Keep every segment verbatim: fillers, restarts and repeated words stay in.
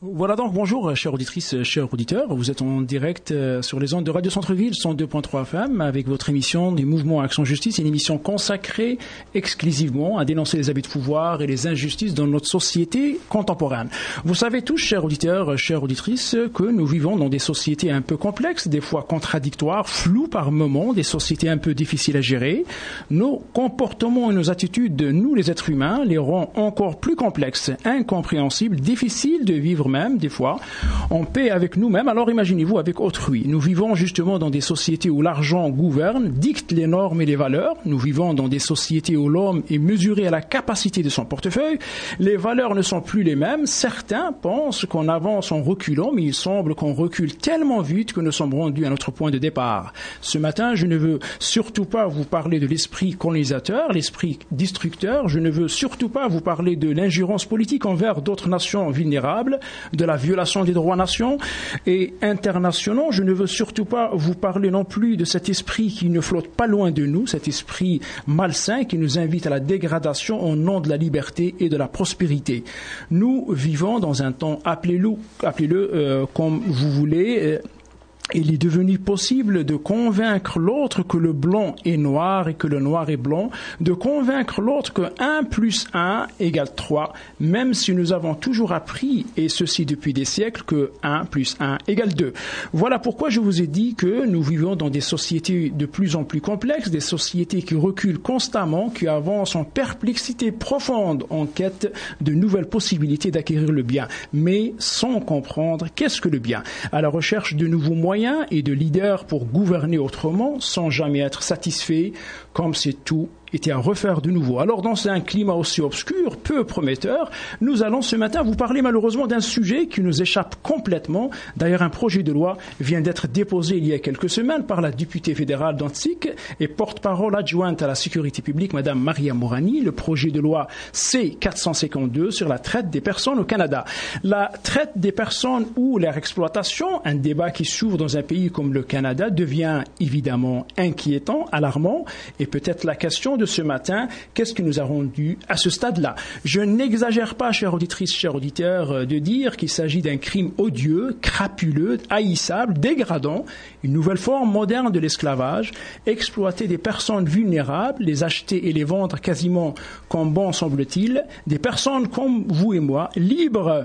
Voilà donc, bonjour chères auditrices, chers auditeurs. Vous êtes en direct sur les ondes de Radio Centre-Ville, cent deux point trois F M, avec votre émission du Mouvement Action Justice, une émission consacrée exclusivement à dénoncer les abus de pouvoir et les injustices dans notre société contemporaine. Vous savez tous, chers auditeurs, chères auditrices, que nous vivons dans des sociétés un peu complexes, des fois contradictoires, floues par moments, des sociétés un peu difficiles à gérer. Nos comportements et nos attitudes, nous les êtres humains, les rend encore plus complexes, incompréhensibles, difficiles de vivre même, des fois, en paix avec nous-mêmes. Alors imaginez-vous avec autrui. Nous vivons justement dans des sociétés où l'argent gouverne, dicte les normes et les valeurs. Nous vivons dans des sociétés où l'homme est mesuré à la capacité de son portefeuille. Les valeurs ne sont plus les mêmes. Certains pensent qu'on avance en reculant, mais il semble qu'on recule tellement vite que nous sommes rendus à notre point de départ. Ce matin, je ne veux surtout pas vous parler de l'esprit colonisateur, l'esprit destructeur. Je ne veux surtout pas vous parler de l'ingérence politique envers d'autres nations vulnérables, de la violation des droits nationaux et internationaux. Je ne veux surtout pas vous parler non plus de cet esprit qui ne flotte pas loin de nous, cet esprit malsain qui nous invite à la dégradation au nom de la liberté et de la prospérité. Nous vivons dans un temps, appelez-le, appelez-le euh, comme vous voulez, euh, il est devenu possible de convaincre l'autre que le blanc est noir et que le noir est blanc, de convaincre l'autre que un plus un égale trois, même si nous avons toujours appris, et ceci depuis des siècles, que un plus un égale deux. Voilà pourquoi je vous ai dit que nous vivons dans des sociétés de plus en plus complexes, des sociétés qui reculent constamment, qui avancent en perplexité profonde en quête de nouvelles possibilités d'acquérir le bien, mais sans comprendre qu'est-ce que le bien, à la recherche de nouveaux moyens et de leaders pour gouverner autrement sans jamais être satisfait, comme c'est tout était à refaire de nouveau. Alors, dans un climat aussi obscur, peu prometteur, nous allons ce matin vous parler malheureusement d'un sujet qui nous échappe complètement. D'ailleurs, un projet de loi vient d'être déposé il y a quelques semaines par la députée fédérale d'Antique et porte-parole adjointe à la sécurité publique, Madame Maria Morani, le projet de loi C quatre cent cinquante-deux sur la traite des personnes au Canada. La traite des personnes ou leur exploitation, un débat qui s'ouvre dans un pays comme le Canada, devient évidemment inquiétant, alarmant, et peut-être la question de ce matin, qu'est-ce qui nous a rendu à ce stade-là? Je n'exagère pas, chères auditrices, chers auditeurs, de dire qu'il s'agit d'un crime odieux, crapuleux, haïssable, dégradant, une nouvelle forme moderne de l'esclavage, exploiter des personnes vulnérables, les acheter et les vendre quasiment comme bon semble-t-il, des personnes comme vous et moi, libres,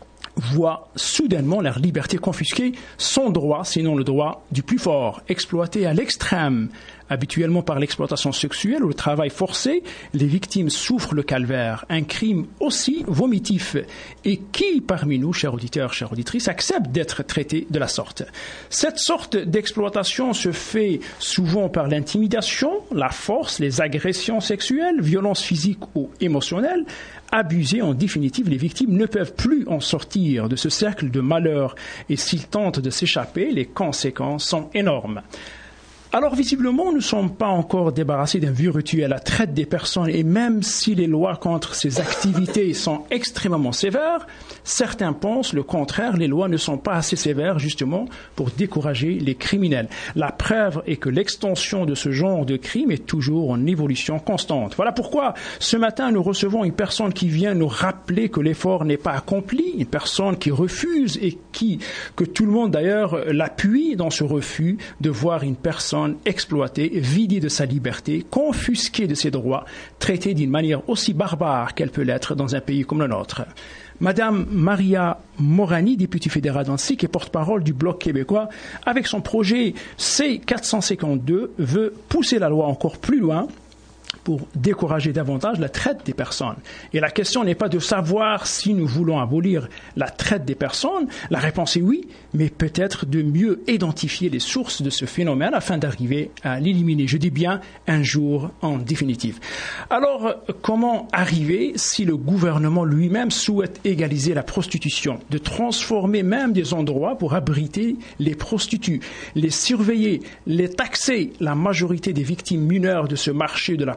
voient soudainement leur liberté confisquée, son droit, sinon le droit du plus fort, exploité à l'extrême. Habituellement par l'exploitation sexuelle ou le travail forcé, les victimes souffrent le calvaire, un crime aussi vomitif. Et qui parmi nous, chers auditeurs, chères auditrices, accepte d'être traité de la sorte? Cette sorte d'exploitation se fait souvent par l'intimidation, la force, les agressions sexuelles, violences physiques ou émotionnelles. Abusées, en définitive, les victimes ne peuvent plus en sortir de ce cercle de malheur et s'ils tentent de s'échapper, les conséquences sont énormes. Alors, visiblement, nous ne sommes pas encore débarrassés d'un vieux rituel, la traite des personnes, et même si les lois contre ces activités sont extrêmement sévères, certains pensent le contraire, les lois ne sont pas assez sévères, justement, pour décourager les criminels. La preuve est que l'extension de ce genre de crime est toujours en évolution constante. Voilà pourquoi, ce matin, nous recevons une personne qui vient nous rappeler que l'effort n'est pas accompli, une personne qui refuse et qui, que tout le monde d'ailleurs l'appuie dans ce refus de voir une personne exploitée, vidée de sa liberté, confisquée de ses droits, traitée d'une manière aussi barbare qu'elle peut l'être dans un pays comme le nôtre. Madame Maria Morani, députée fédérale d'Antique et porte-parole du Bloc québécois, avec son projet C quatre cent cinquante-deux, veut pousser la loi encore plus loin pour décourager davantage la traite des personnes. Et la question n'est pas de savoir si nous voulons abolir la traite des personnes. La réponse est oui, mais peut-être de mieux identifier les sources de ce phénomène afin d'arriver à l'éliminer. Je dis bien un jour en définitive. Alors, comment arriver si le gouvernement lui-même souhaite égaliser la prostitution, de transformer même des endroits pour abriter les prostituées, les surveiller, les taxer? La majorité des victimes mineures de ce marché de la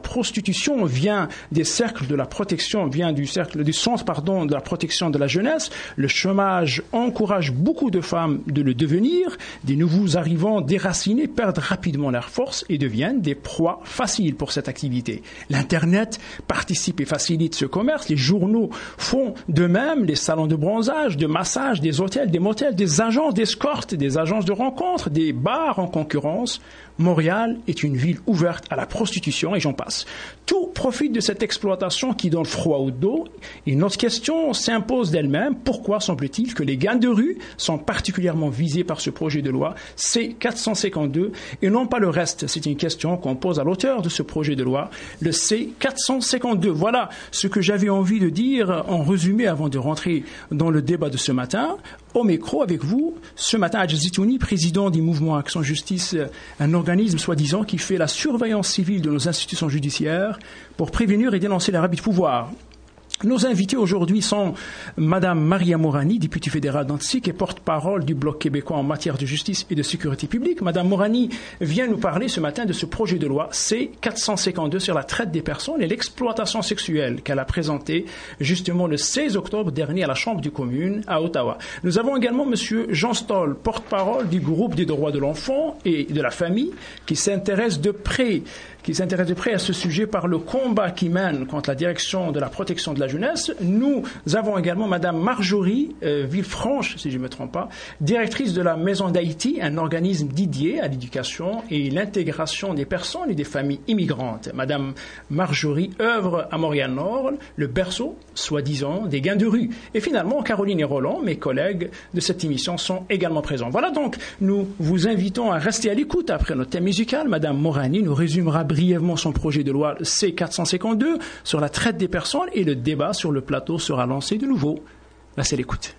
prostitution vient des cercles de la protection, vient du cercle, du centre, pardon, de la protection de la jeunesse. Le chômage encourage beaucoup de femmes de le devenir. Des nouveaux arrivants déracinés perdent rapidement leur force et deviennent des proies faciles pour cette activité. L'Internet participe et facilite ce commerce. Les journaux font de même. Les salons de bronzage, de massage, des hôtels, des motels, des agents d'escorte, des agences de rencontres, des bars en concurrence. Montréal est une ville ouverte à la prostitution et j'en passe. Tout profite de cette exploitation qui donne froid au dos. Et notre question s'impose d'elle-même. Pourquoi semble-t-il que les gangs de rue sont particulièrement visés par ce projet de loi C quatre cent cinquante-deux et non pas le reste? C'est une question qu'on pose à l'auteur de ce projet de loi, le C quatre cent cinquante-deux. Voilà ce que j'avais envie de dire en résumé avant de rentrer dans le débat de ce matin. Au micro avec vous, ce matin, Hadj Zitouni, président du mouvement Action Justice, un organisme soi-disant qui fait la surveillance civile de nos institutions judiciaires pour prévenir et dénoncer les rabis de pouvoir. Nos invités aujourd'hui sont Madame Maria Morani, députée fédérale d'Antique et porte-parole du Bloc québécois en matière de justice et de sécurité publique. Madame Morani vient nous parler ce matin de ce projet de loi C quatre cent cinquante-deux sur la traite des personnes et l'exploitation sexuelle qu'elle a présenté justement le seize octobre dernier à la Chambre des communes à Ottawa. Nous avons également Monsieur Jean Stoll, porte-parole du groupe des droits de l'enfant et de la famille qui s'intéresse de près qui s'intéresse de près à ce sujet par le combat qu'il mène contre la direction de la protection de la jeunesse. Nous avons également Madame Marjorie euh, Villefranche, si je ne me trompe pas, directrice de la Maison d'Haïti, un organisme dédié à l'éducation et l'intégration des personnes et des familles immigrantes. Madame Marjorie œuvre à Montréal-Nord, le berceau, soi-disant, des gains de rue. Et finalement, Caroline et Roland, mes collègues de cette émission, sont également présents. Voilà donc, nous vous invitons à rester à l'écoute après notre thème musical. Madame Morani nous résumera brièvement son projet de loi C quatre cent cinquante-deux sur la traite des personnes et le débat sur le plateau sera lancé de nouveau. Là, c'est l'écoute.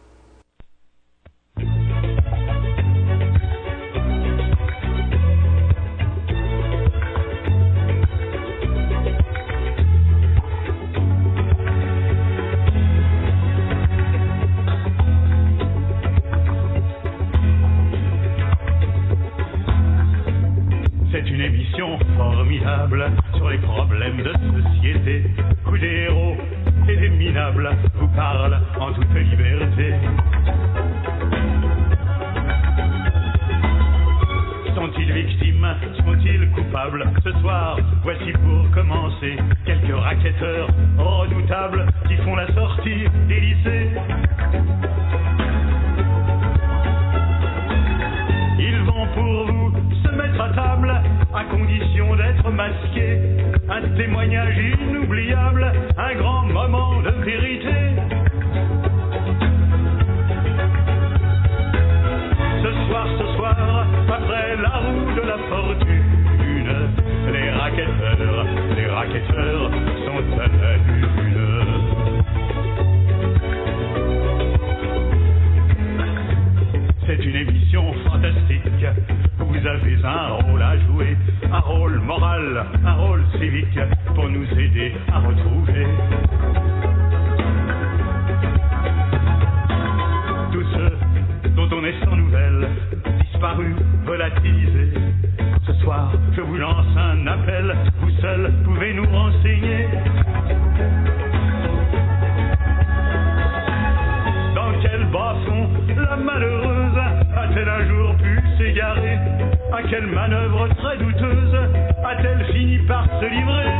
C'est une émission formidable sur les problèmes de société où des héros et des minables vous parlent en toute liberté. Sont-ils victimes? Sont-ils coupables? Ce soir, voici pour commencer quelques racketteurs redoutables qui font la sortie des lycées. Ils vont pour vous se mettre à table à condition d'être masqués. Un témoignage inoubliable, un grand moment de vérité. Ce soir, ce soir, après la roue de la fortune, les racketteurs, les racketteurs sont à la lune. C'est une émission fantastique. Vous avez un rôle à jouer, un rôle moral, un rôle civique pour nous aider à retrouver tous ceux dont on est sans nouvelles, disparus, volatilisés. Ce soir, je vous lance un appel, vous seuls pouvez nous renseigner. Dans quel bas-fond la malheureuse a-t-elle un jour pu s'égarer? À quelle manœuvre très douteuse a-t-elle fini par se livrer?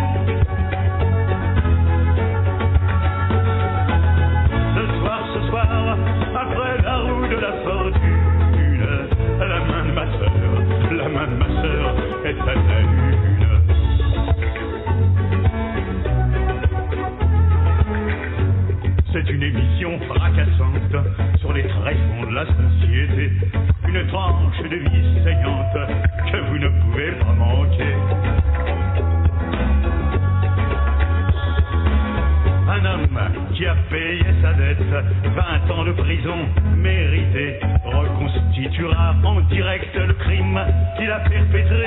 Ce soir, ce soir, après la roue de la fortune, la main de ma sœur, la main de ma sœur est à la lune. C'est une émission fracassante sur les tréfonds de la société. Une tranche de vie saignante que vous ne pouvez pas manquer. Un homme qui a payé sa dette, vingt ans de prison méritée, reconstituera en direct le crime qu'il a perpétré.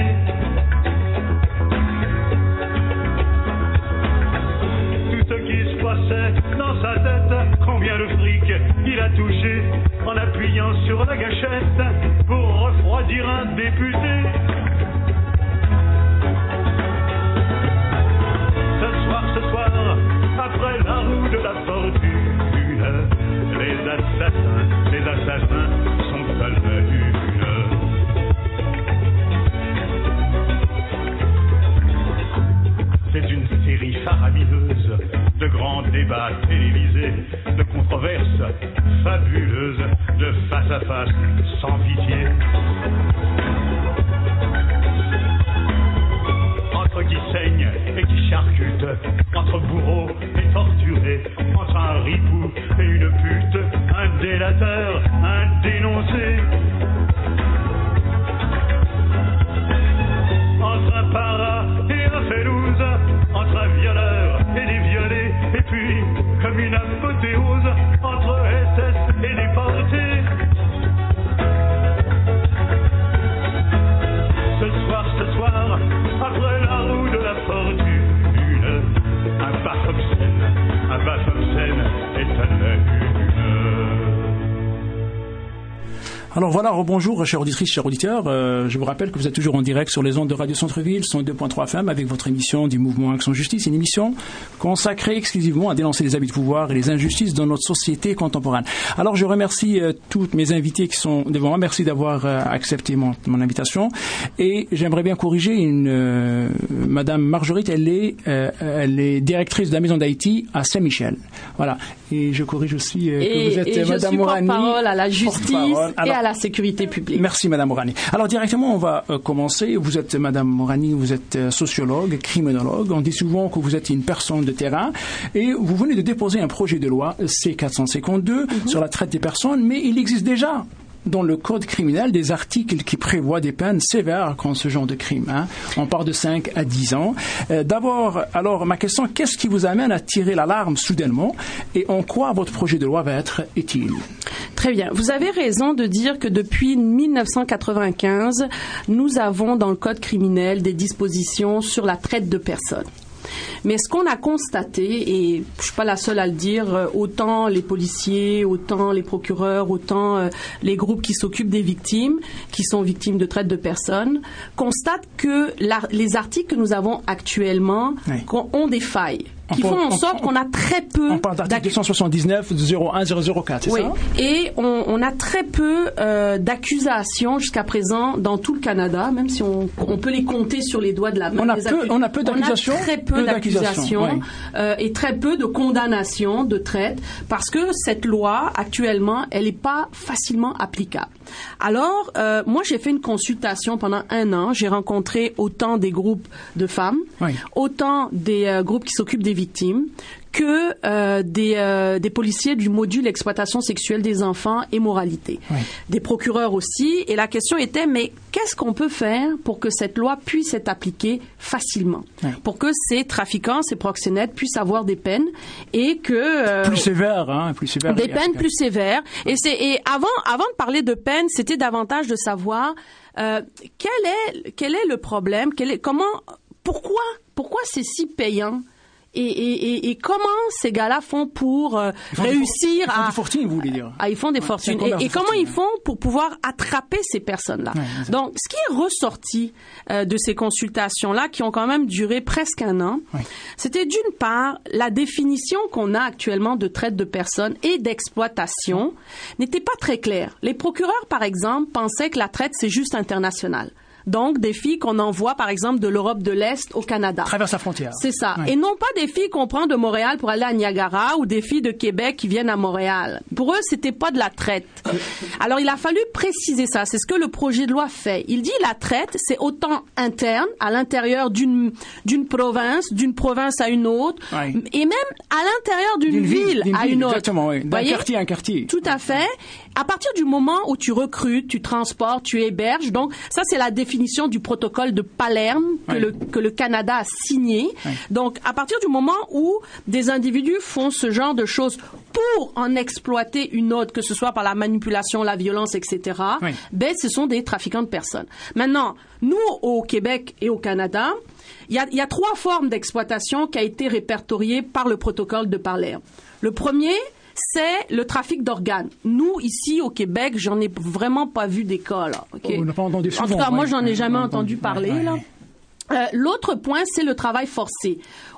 Tout ce qui se passait dans sa tête, combien de fric il a touché en appuyant sur la gâchette pour refroidir un député. fabuleuse, de face à face, sans pitié. Entre qui saigne et qui charcute, entre bourreau et torturé, entre un ripou et une pute, un délateur, un dénoncé. Entre un para et un félouse, entre un violeur et des violés, et puis, comme une apothéose, entre S S et déportés. Ce soir, ce soir, après la roue de la fortune, un Baphomet, un Baphomet est à la une. Alors voilà, rebonjour, chers auditrices, chers auditeurs. Euh, je vous rappelle que vous êtes toujours en direct sur les ondes de Radio Centre-Ville, cent deux point trois F M, avec votre émission du Mouvement Action Justice, une émission consacrée exclusivement à dénoncer les abus de pouvoir et les injustices dans notre société contemporaine. Alors je remercie euh, toutes mes invités qui sont devant moi. Merci d'avoir euh, accepté mon, mon invitation. Et j'aimerais bien corriger une euh, Madame Marguerite, elle est, euh, elle est directrice de la Maison d'Haïti à Saint-Michel. Voilà. Et je corrige aussi euh, et, que vous êtes et Madame je suis Morani. porte-parole à la justice Alors, et à la sécurité publique. Merci Madame Morani. Alors directement on va euh, commencer. Vous êtes Madame Morani, vous êtes euh, sociologue, criminologue. On dit souvent que vous êtes une personne de terrain et vous venez de déposer un projet de loi C quatre cent cinquante-deux mm-hmm. sur la traite des personnes, mais il existe déjà dans le code criminel des articles qui prévoient des peines sévères contre ce genre de crime. Hein. On part de cinq à dix ans. Euh, d'abord, alors ma question, qu'est-ce qui vous amène à tirer l'alarme soudainement et en quoi votre projet de loi va être utile? Très bien. Vous avez raison de dire que depuis mille neuf cent quatre-vingt-quinze, nous avons dans le code criminel des dispositions sur la traite de personnes. Mais ce qu'on a constaté, et je suis pas la seule à le dire, autant les policiers, autant les procureurs, autant euh, les groupes qui s'occupent des victimes, qui sont victimes de traite de personnes, constatent que la, les articles que nous avons actuellement oui. ont des failles. Qui font en sorte qu'on a très peu... On parle d'article deux cent soixante-dix-neuf zéro un zéro zéro quatre, c'est oui. ça? Et on, on a très peu euh, d'accusations jusqu'à présent dans tout le Canada, même si on, on peut les compter sur les doigts de la main. On a, peu, on a peu d'accusations. On a très peu, peu d'accusations oui. euh, et très peu de condamnations de traite parce que cette loi, actuellement, elle n'est pas facilement applicable. Alors, euh, moi, j'ai fait une consultation pendant un an. J'ai rencontré autant des groupes de femmes, oui. autant des euh, groupes qui s'occupent des victimes, que euh, des, euh, des policiers du module exploitation sexuelle des enfants et moralité. Oui. Des procureurs aussi. Et la question était, mais qu'est-ce qu'on peut faire pour que cette loi puisse être appliquée facilement? Oui. Pour que ces trafiquants, ces proxénètes puissent avoir des peines et que... Euh, plus sévères, hein, plus sévères. Des peines plus sévères. Et, c'est, et avant, avant de parler de peines, c'était davantage de savoir euh, quel est, quel est le problème, quel est, comment, pourquoi, pourquoi c'est si payant? Et, et, et, et comment ces gars-là font pour euh, réussir à... Ils font à... des fortunes, vous voulez dire. Ah, ils font des ouais, fortunes. Et, et comment fortune, ils font pour pouvoir attraper ces personnes-là? Ouais, donc, ce qui est ressorti euh, de ces consultations-là, qui ont quand même duré presque un an, ouais. c'était d'une part, la définition qu'on a actuellement de traite de personnes et d'exploitation n'était pas très claire. Les procureurs, par exemple, pensaient que la traite, c'est juste international. Donc, des filles qu'on envoie, par exemple, de l'Europe de l'Est au Canada. Traverse la frontière. C'est ça. Ouais. Et non pas des filles qu'on prend de Montréal pour aller à Niagara ou des filles de Québec qui viennent à Montréal. Pour eux, c'était pas de la traite. Alors, il a fallu préciser ça. C'est ce que le projet de loi fait. Il dit la traite, c'est autant interne, à l'intérieur d'une, d'une province, d'une province à une autre, ouais. et même à l'intérieur d'une, d'une ville, ville à ville, une autre. Exactement, oui. D'un Voyez? quartier à un quartier. Tout à fait. À partir du moment où tu recrutes, tu transportes, tu héberges, donc ça, c'est la définition du protocole de Palerme que, oui. le, que le Canada a signé. Oui. Donc, à partir du moment où des individus font ce genre de choses pour en exploiter une autre, que ce soit par la manipulation, la violence, et cetera, oui. ben, ce sont des trafiquants de personnes. Maintenant, nous, au Québec et au Canada, il y a, y a trois formes d'exploitation qui a été répertoriées par le protocole de Palerme. Le premier, c'est le trafic d'organes. Nous, ici, au Québec, j'en ai vraiment pas vu des cas, là. Okay? On n'a pas entendu souvent. En tout cas, ouais, moi, j'en ai ouais, jamais ouais, entendu ouais, parler, ouais, là. ouais. Euh, l'autre point, c'est le travail forcé.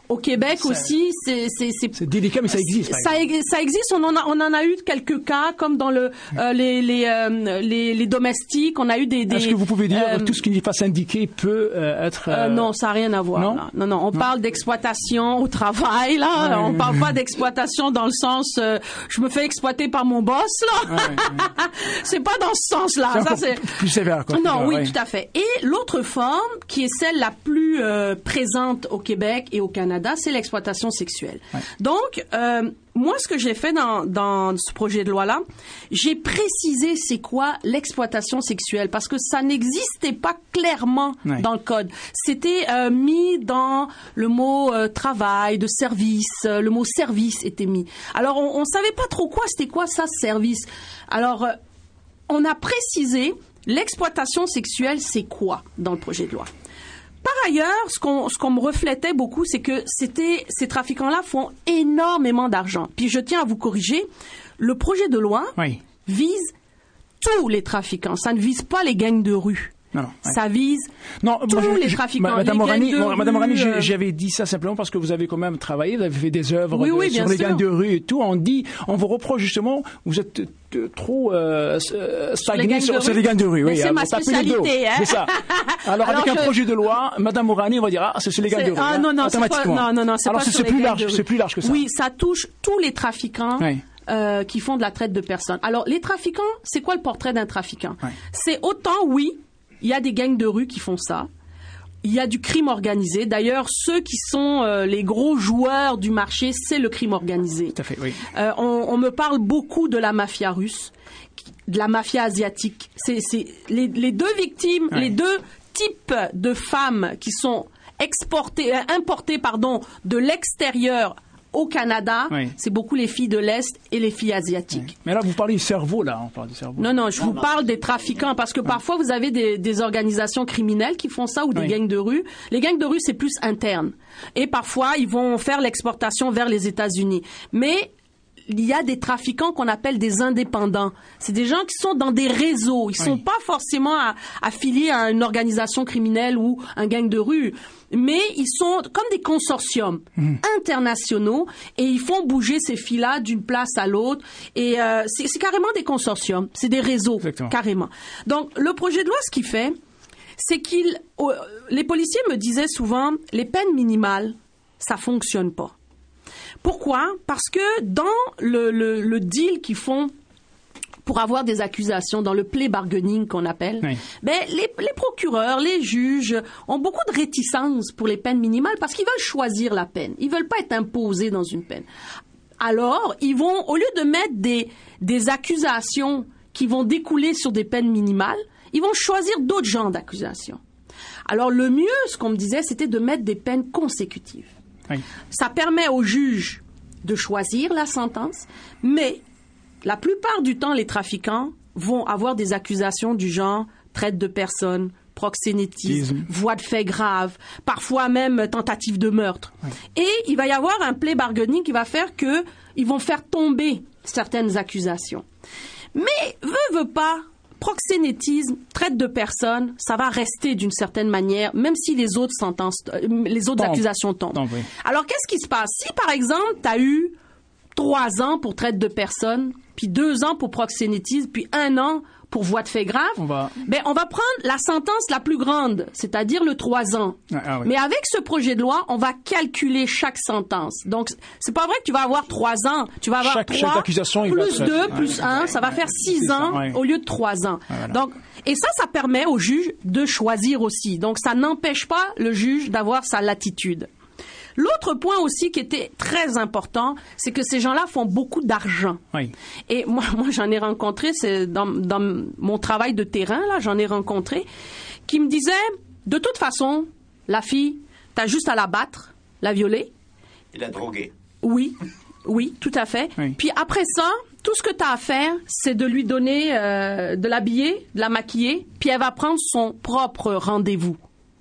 Au Québec ça, aussi, c'est c'est c'est c'est délicat, mais ça existe. Ça, ça existe. On en a on en a eu quelques cas, comme dans le euh, les les, euh, les les domestiques. On a eu des. des Est-ce que vous pouvez dire euh, tout ce qui n'est pas syndiqué peut euh, être euh, euh... Non, ça n'a rien à voir. Non, là. non, non. On non. parle d'exploitation au travail là. Ouais, on ouais, parle ouais. pas d'exploitation dans le sens euh, je me fais exploiter par mon boss là. Ouais, ouais. C'est pas dans ce sens-là. C'est Ça encore c'est plus sévère. Quoi, non, plus, oui, ouais. tout à fait. Et l'autre forme, qui est celle la plus euh, présente au Québec et au Canada, c'est l'exploitation sexuelle. Ouais. Donc, euh, moi, ce que j'ai fait dans, dans ce projet de loi-là, j'ai précisé c'est quoi l'exploitation sexuelle, parce que ça n'existait pas clairement ouais. dans le code. C'était euh, mis dans le mot euh, travail, de service, euh, le mot service était mis. Alors, on, on savait pas trop quoi, c'était quoi ça, service. Alors, euh, on a précisé l'exploitation sexuelle, c'est quoi dans le projet de loi. Par ailleurs, ce qu'on, ce qu'on me reflétait beaucoup, c'est que c'était, ces trafiquants-là font énormément d'argent. Puis je tiens à vous corriger, le projet de loi Oui. vise tous les trafiquants. Ça ne vise pas les gangs de rue. Non, non, ouais. Ça vise non, tous moi, je, les je, trafiquants. Madame les Morani, gangs de Madame rue, Morani, euh... j'avais dit ça simplement parce que vous avez quand même travaillé, vous avez fait des œuvres oui, de, oui, sur bien les sûr. gangs de rue et tout. On dit, on vous reproche justement, vous êtes t- trop euh, stagné sur, sur les gangs de rue. Mais oui, c'est vous ma tapez les dos. spécialité. Hein? C'est ça. Alors, Alors avec je... un projet de loi, Madame Morani, on va dire ah, c'est sur les gangs de rue. Ah hein, non, non, c'est pas, automatiquement. non, non, non, c'est Alors pas c'est, sur c'est les plus gangs large, de rue. c'est plus large que ça. Oui, ça touche tous les trafiquants. Oui. Euh, qui font de la traite de personnes. Alors, les trafiquants, c'est quoi le portrait d'un trafiquant? Ouais. C'est autant, oui, il y a des gangs de rue qui font ça. Il y a du crime organisé. D'ailleurs, ceux qui sont euh, les gros joueurs du marché, c'est le crime organisé. Tout à fait, oui. Euh, on, on me parle beaucoup de la mafia russe, de la mafia asiatique. C'est, c'est les, les deux victimes, ouais. les deux types de femmes qui sont exportées, euh, importées, pardon, de l'extérieur au Canada, oui. c'est beaucoup les filles de l'Est et les filles asiatiques. Oui. Mais là, vous parlez du cerveau, là. On parle du cerveau. Non, non, je vous parle des trafiquants, parce que parfois, vous avez des, des organisations criminelles qui font ça, ou des oui. gangs de rue. Les gangs de rue, c'est plus interne. Et parfois, ils vont faire l'exportation vers les États-Unis. Mais il y a des trafiquants qu'on appelle des indépendants. C'est des gens qui sont dans des réseaux. Ils oui. sont pas forcément à, affiliés à une organisation criminelle ou un gang de rue. Mais ils sont comme des consortiums mmh. internationaux et ils font bouger ces filles-là d'une place à l'autre. Et euh, c'est, c'est carrément des consortiums. C'est des réseaux, Exactement. carrément. Donc, le projet de loi, ce qu'il fait, c'est qu'il... Euh, les policiers me disaient souvent, les peines minimales, ça fonctionne pas. Pourquoi? Parce que dans le, le, le deal qu'ils font pour avoir des accusations, dans le plea bargaining qu'on appelle, oui. ben, les, les procureurs, les juges ont beaucoup de réticence pour les peines minimales parce qu'ils veulent choisir la peine. Ils veulent pas être imposés dans une peine. Alors, ils vont, au lieu de mettre des, des accusations qui vont découler sur des peines minimales, ils vont choisir d'autres genres d'accusations. Alors, le mieux, ce qu'on me disait, c'était de mettre des peines consécutives. Oui. Ça permet aux juges de choisir la sentence, mais la plupart du temps, les trafiquants vont avoir des accusations du genre traite de personnes, proxénétisme, Isme. voies de fait grave, parfois même tentative de meurtre. Oui. Et il va y avoir un plea bargaining qui va faire que ils vont faire tomber certaines accusations. Mais veut, veut pas, proxénétisme, traite de personnes, ça va rester d'une certaine manière, même si les autres sentences, les autres Tombe. accusations tombent. Tombe, oui. Alors, qu'est-ce qui se passe? Si, par exemple, tu as eu trois ans pour traite de personnes, puis deux ans pour proxénétisme, puis un an pour voie de fait grave, on va... ben, on va prendre la sentence la plus grande, c'est-à-dire le trois ans. Ah, ah, oui. Mais avec ce projet de loi, on va calculer chaque sentence. Donc, c'est pas vrai que tu vas avoir trois ans. Tu vas avoir chaque, trois, chaque accusation, plus il va deux, être... plus un, ouais, ça va faire six ans ça, ouais. au lieu de trois ans. Ouais, voilà. Donc, et ça, ça permet au juge de choisir aussi. Donc, ça n'empêche pas le juge d'avoir sa latitude. L'autre point aussi qui était très important, c'est que ces gens-là font beaucoup d'argent. Oui. Et moi, moi, j'en ai rencontré, c'est dans, dans mon travail de terrain, là, j'en ai rencontré, qui me disaient, de toute façon, la fille, t'as juste à la battre, la violer. Et la droguer. Oui, oui, tout à fait. Oui. Puis après ça, tout ce que t'as à faire, c'est de lui donner, euh, de l'habiller, de la maquiller, puis elle va prendre son propre rendez-vous.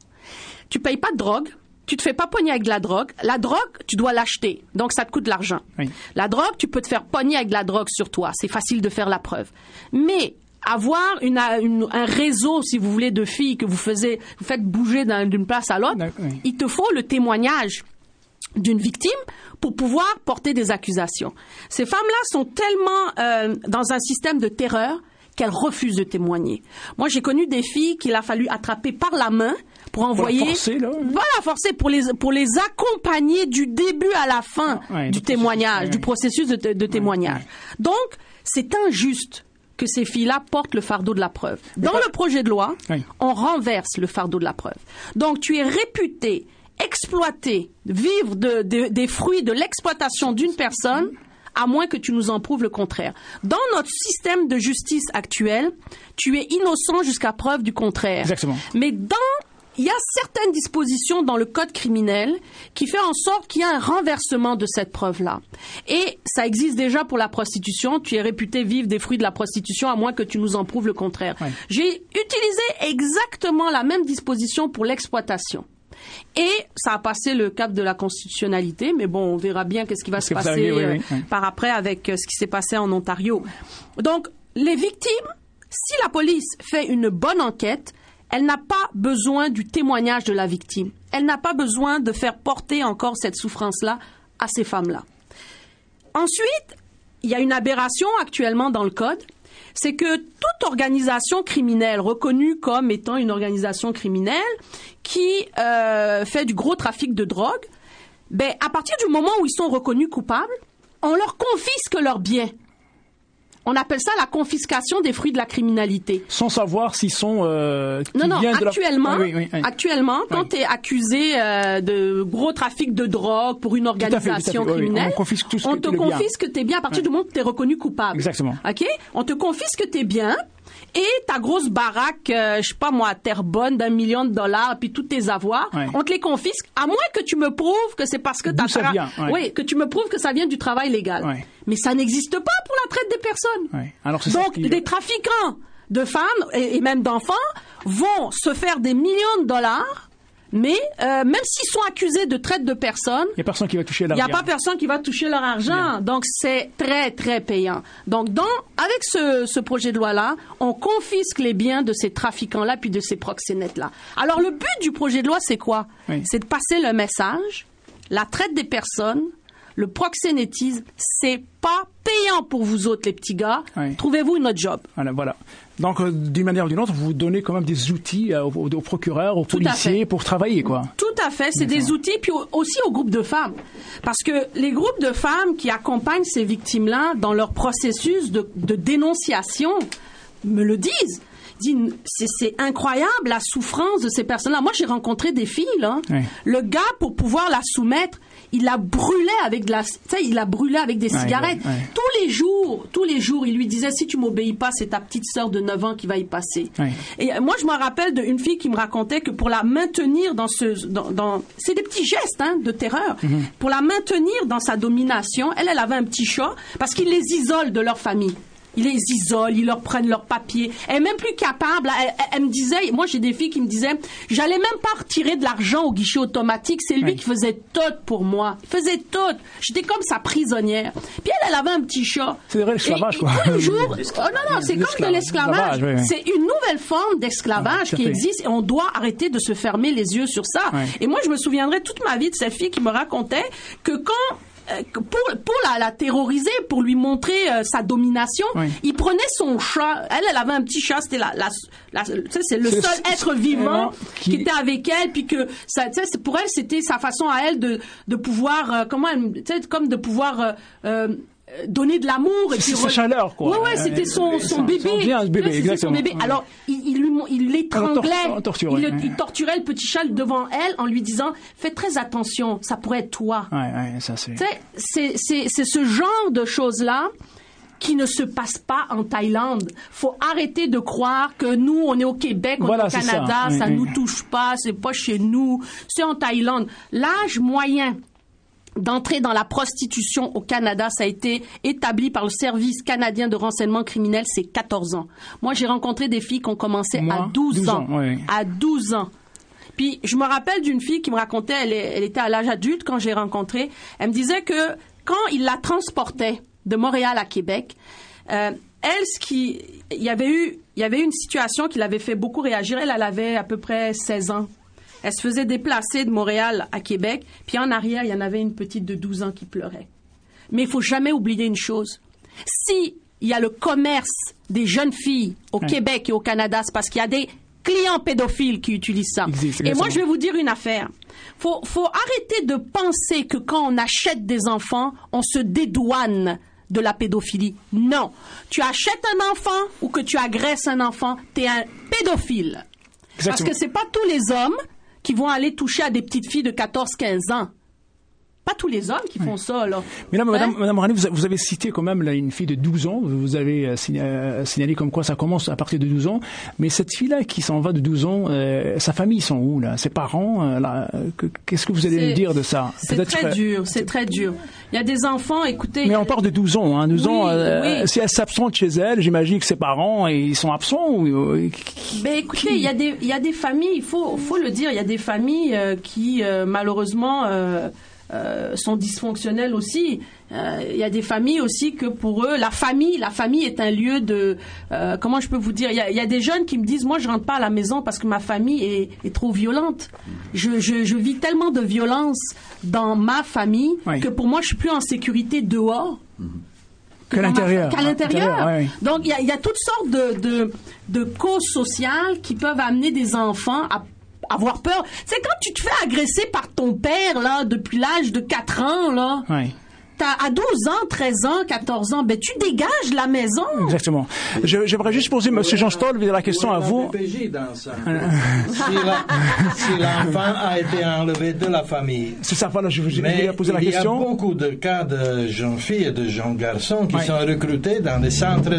Tu payes pas de drogue. Tu te fais pas pogner avec de la drogue. La drogue, tu dois l'acheter. Donc, ça te coûte de l'argent. Oui. La drogue, tu peux te faire pogner avec de la drogue sur toi. C'est facile de faire la preuve. Mais avoir une, une, un réseau, si vous voulez, de filles que vous, faisiez, vous faites bouger d'un, d'une place à l'autre, oui. il te faut le témoignage d'une victime pour pouvoir porter des accusations. Ces femmes-là sont tellement euh, dans un système de terreur qu'elles refusent de témoigner. Moi, j'ai connu des filles qu'il a fallu attraper par la main pour envoyer... Pour forcer, là. Voilà, forcer, pour les, pour les accompagner du début à la fin ouais, du témoignage, ouais. du processus de, de témoignage. Ouais. Donc, c'est injuste que ces filles-là portent le fardeau de la preuve. Dans pas... le projet de loi, oui. on renverse le fardeau de la preuve. Donc, tu es réputé exploiter, vivre de, de, des fruits de l'exploitation d'une personne, à moins que tu nous en prouves le contraire. Dans notre système de justice actuel, tu es innocent jusqu'à preuve du contraire. Exactement. Mais dans, il y a certaines dispositions dans le code criminel qui fait en sorte qu'il y a un renversement de cette preuve-là. Et ça existe déjà pour la prostitution. Tu es réputé vivre des fruits de la prostitution, à moins que tu nous en prouves le contraire. Ouais. J'ai utilisé exactement la même disposition pour l'exploitation. Et ça a passé le cap de la constitutionnalité, mais bon, on verra bien qu'est-ce qui va se passer arriver, oui, oui, oui. par après avec ce qui s'est passé en Ontario. Donc, les victimes, si la police fait une bonne enquête, elle n'a pas besoin du témoignage de la victime. Elle n'a pas besoin de faire porter encore cette souffrance-là à ces femmes-là. Ensuite, il y a une aberration actuellement dans le code, c'est que toute organisation criminelle reconnue comme étant une organisation criminelle qui euh, fait du gros trafic de drogue, ben à partir du moment où ils sont reconnus coupables, on leur confisque leurs biens. On appelle ça la confiscation des fruits de la criminalité. Sans savoir s'ils sont... Euh, non, non, actuellement, la... ah, oui, oui, oui. actuellement, quand oui. tu es accusé euh, de gros trafic de drogue pour une organisation tout à fait, tout à fait. criminelle, oui, on, confisque tout ce on que te confisque biens. tes biens à partir oui. du moment où tu es reconnu coupable. Exactement. OK? On te confisque tes biens et ta grosse baraque, euh, je sais pas moi, Terrebonne d'un million de dollars, puis tous tes avoirs, oui. on te les confisque, à moins que tu me prouves que c'est parce que D'où ta ça vient, oui. oui, que tu me prouves que ça vient du travail légal. Oui. Mais ça n'existe pas pour la traite des personnes. Oui. Alors, c'est Donc, qui... des trafiquants de femmes et, et même d'enfants vont se faire des millions de dollars. Mais euh, même s'ils sont accusés de traite de personnes, il n'y a personne qui va toucher leur argent. Il n'y a pas personne qui va toucher leur argent. Bien. Donc c'est très très payant. Donc dans avec ce, ce projet de loi là, on confisque les biens de ces trafiquants là puis de ces proxénètes là. Alors le but du projet de loi c'est quoi? Oui. C'est de passer le message, la traite des personnes, le proxénétisme, c'est pas payant pour vous autres les petits gars. Oui. Trouvez-vous une autre job. Voilà, voilà. Donc, euh, d'une manière ou d'une autre, vous donnez quand même des outils euh, aux, aux procureurs, aux Tout policiers pour travailler, quoi. Tout à fait. C'est des outils, puis aussi aux groupes de femmes. Parce que les groupes de femmes qui accompagnent ces victimes-là dans leur processus de, de dénonciation me le disent. Disent, c'est, c'est incroyable la souffrance de ces personnes-là. Moi, j'ai rencontré des filles, là. Oui. Le gars, pour pouvoir la soumettre, il la brûlait avec de la, tu sais, il la brûlait avec des ouais, cigarettes. Ouais, ouais. Tous les jours, tous les jours, il lui disait, si tu m'obéis pas, c'est ta petite sœur de neuf ans qui va y passer. Ouais. Et moi, je me rappelle d'une fille qui me racontait que pour la maintenir dans ce, dans, dans c'est des petits gestes, hein, de terreur. Mm-hmm. Pour la maintenir dans sa domination, elle, elle avait un petit chat parce qu'il les isole de leur famille. Ils les isolent, ils leur prennent leurs papiers. Elle est même plus capable. Elle, elle, elle me disait, moi j'ai des filles qui me disaient, j'allais même pas retirer de l'argent au guichet automatique. C'est lui oui. qui faisait tout pour moi. Il faisait tout. J'étais comme sa prisonnière. Puis elle, elle avait un petit chat. C'est vrai l'esclavage, quoi. Tous les jours, oh non non, c'est comme de l'esclavage. Oui, oui. C'est une nouvelle forme d'esclavage ah, qui existe et on doit arrêter de se fermer les yeux sur ça. Oui. Et moi je me souviendrai toute ma vie de cette fille qui me racontait que quand Pour, pour la, la terroriser, pour lui montrer euh, sa domination, oui. il prenait son chat. Elle, elle avait un petit chat. C'était la, la, la tu sais, c'est le c'est seul le, être vivant qui... qui était avec elle, puis que ça, tu sais, pour elle, c'était sa façon à elle de, de pouvoir, euh, comment, tu sais, comme de pouvoir. Euh, euh, donner de l'amour et c'est puis sa chaleur quoi. Ouais ouais, c'était son son bébé. Son bien, ce bébé, c'était exactement. son bébé. Alors il il lui il l'étranglait, on torture, il, ouais. il torturait le petit chat devant elle en lui disant fais très attention, ça pourrait être toi. Ouais ouais, ça c'est. Tu sais, c'est c'est c'est ce genre de choses là qui ne se passe pas en Thaïlande. Faut arrêter de croire que nous, on est au Québec, on voilà, est au Canada, ça, ça oui, nous oui. touche pas, c'est pas chez nous, c'est en Thaïlande. L'âge moyen d'entrer dans la prostitution au Canada, ça a été établi par le Service canadien de renseignement criminel, c'est quatorze ans. Moi, j'ai rencontré des filles qui ont commencé Moi, à douze ans. Oui. À douze ans. Puis, je me rappelle d'une fille qui me racontait, elle, elle était à l'âge adulte quand j'ai rencontré, elle me disait que quand il la transportait de Montréal à Québec, euh, elle, ce qui, il y avait eu, il y avait eu une situation qui l'avait fait beaucoup réagir. Elle, elle avait à peu près seize ans. Elle se faisait déplacer de Montréal à Québec, puis en arrière, il y en avait une petite de douze ans qui pleurait. Mais il faut jamais oublier une chose. Si il y a le commerce des jeunes filles au oui. Québec et au Canada, c'est parce qu'il y a des clients pédophiles qui utilisent ça. Et moi, je vais vous dire une affaire. Faut, faut arrêter de penser que quand on achète des enfants, on se dédouane de la pédophilie. Non. Tu achètes un enfant ou que tu agresses un enfant, t'es un pédophile. Exactement. Parce que c'est pas tous les hommes qui vont aller toucher à des petites filles de quatorze quinze ans. Pas tous les hommes qui font oui. ça, là. Mais là, hein? Madame, Madame Rani, vous avez cité quand même là, une fille de douze ans. Vous avez euh, signalé comme quoi ça commence à partir de douze ans. Mais cette fille-là qui s'en va de douze ans, euh, sa famille, ils sont où, là? Ses parents, euh, là, que, qu'est-ce que vous allez nous dire de ça? C'est Peut-être très dur, c'est très dur. Il y a des enfants, écoutez... Mais on parle de douze ans, hein. douze oui, ans, euh, oui. si elle s'absente chez elle, j'imagine que ses parents, ils sont absents ou... Euh, ben, écoutez, il y a des, il y a des familles, il faut, faut le dire, il y a des familles euh, qui, euh, malheureusement... Euh, Euh, sont dysfonctionnels aussi. Il euh, y a des familles aussi que pour eux, la famille, la famille est un lieu de, euh, comment je peux vous dire, il y, y a des jeunes qui me disent, moi je rentre pas à la maison parce que ma famille est, est trop violente. Je, je, je vis tellement de violence dans ma famille oui. que pour moi je suis plus en sécurité dehors. Qu'à l'intérieur. Qu'à l'intérieur. Oui, oui. Donc il y a, y a toutes sortes de, de, de causes sociales qui peuvent amener des enfants à avoir peur. C'est quand tu te fais agresser par ton père, là, depuis l'âge de quatre ans, là. Oui. T'as à douze ans, treize ans, quatorze ans, ben, tu dégages la maison. Exactement. Je, j'aimerais juste poser, Monsieur Jean Stoll, la question à vous. D P J dans ça. si, la, si l'enfant a été enlevé de la famille. C'est ça, voilà, je vous ai posé la question. Il y a beaucoup de cas de jeunes filles et de jeunes garçons qui oui. sont recrutés dans des centres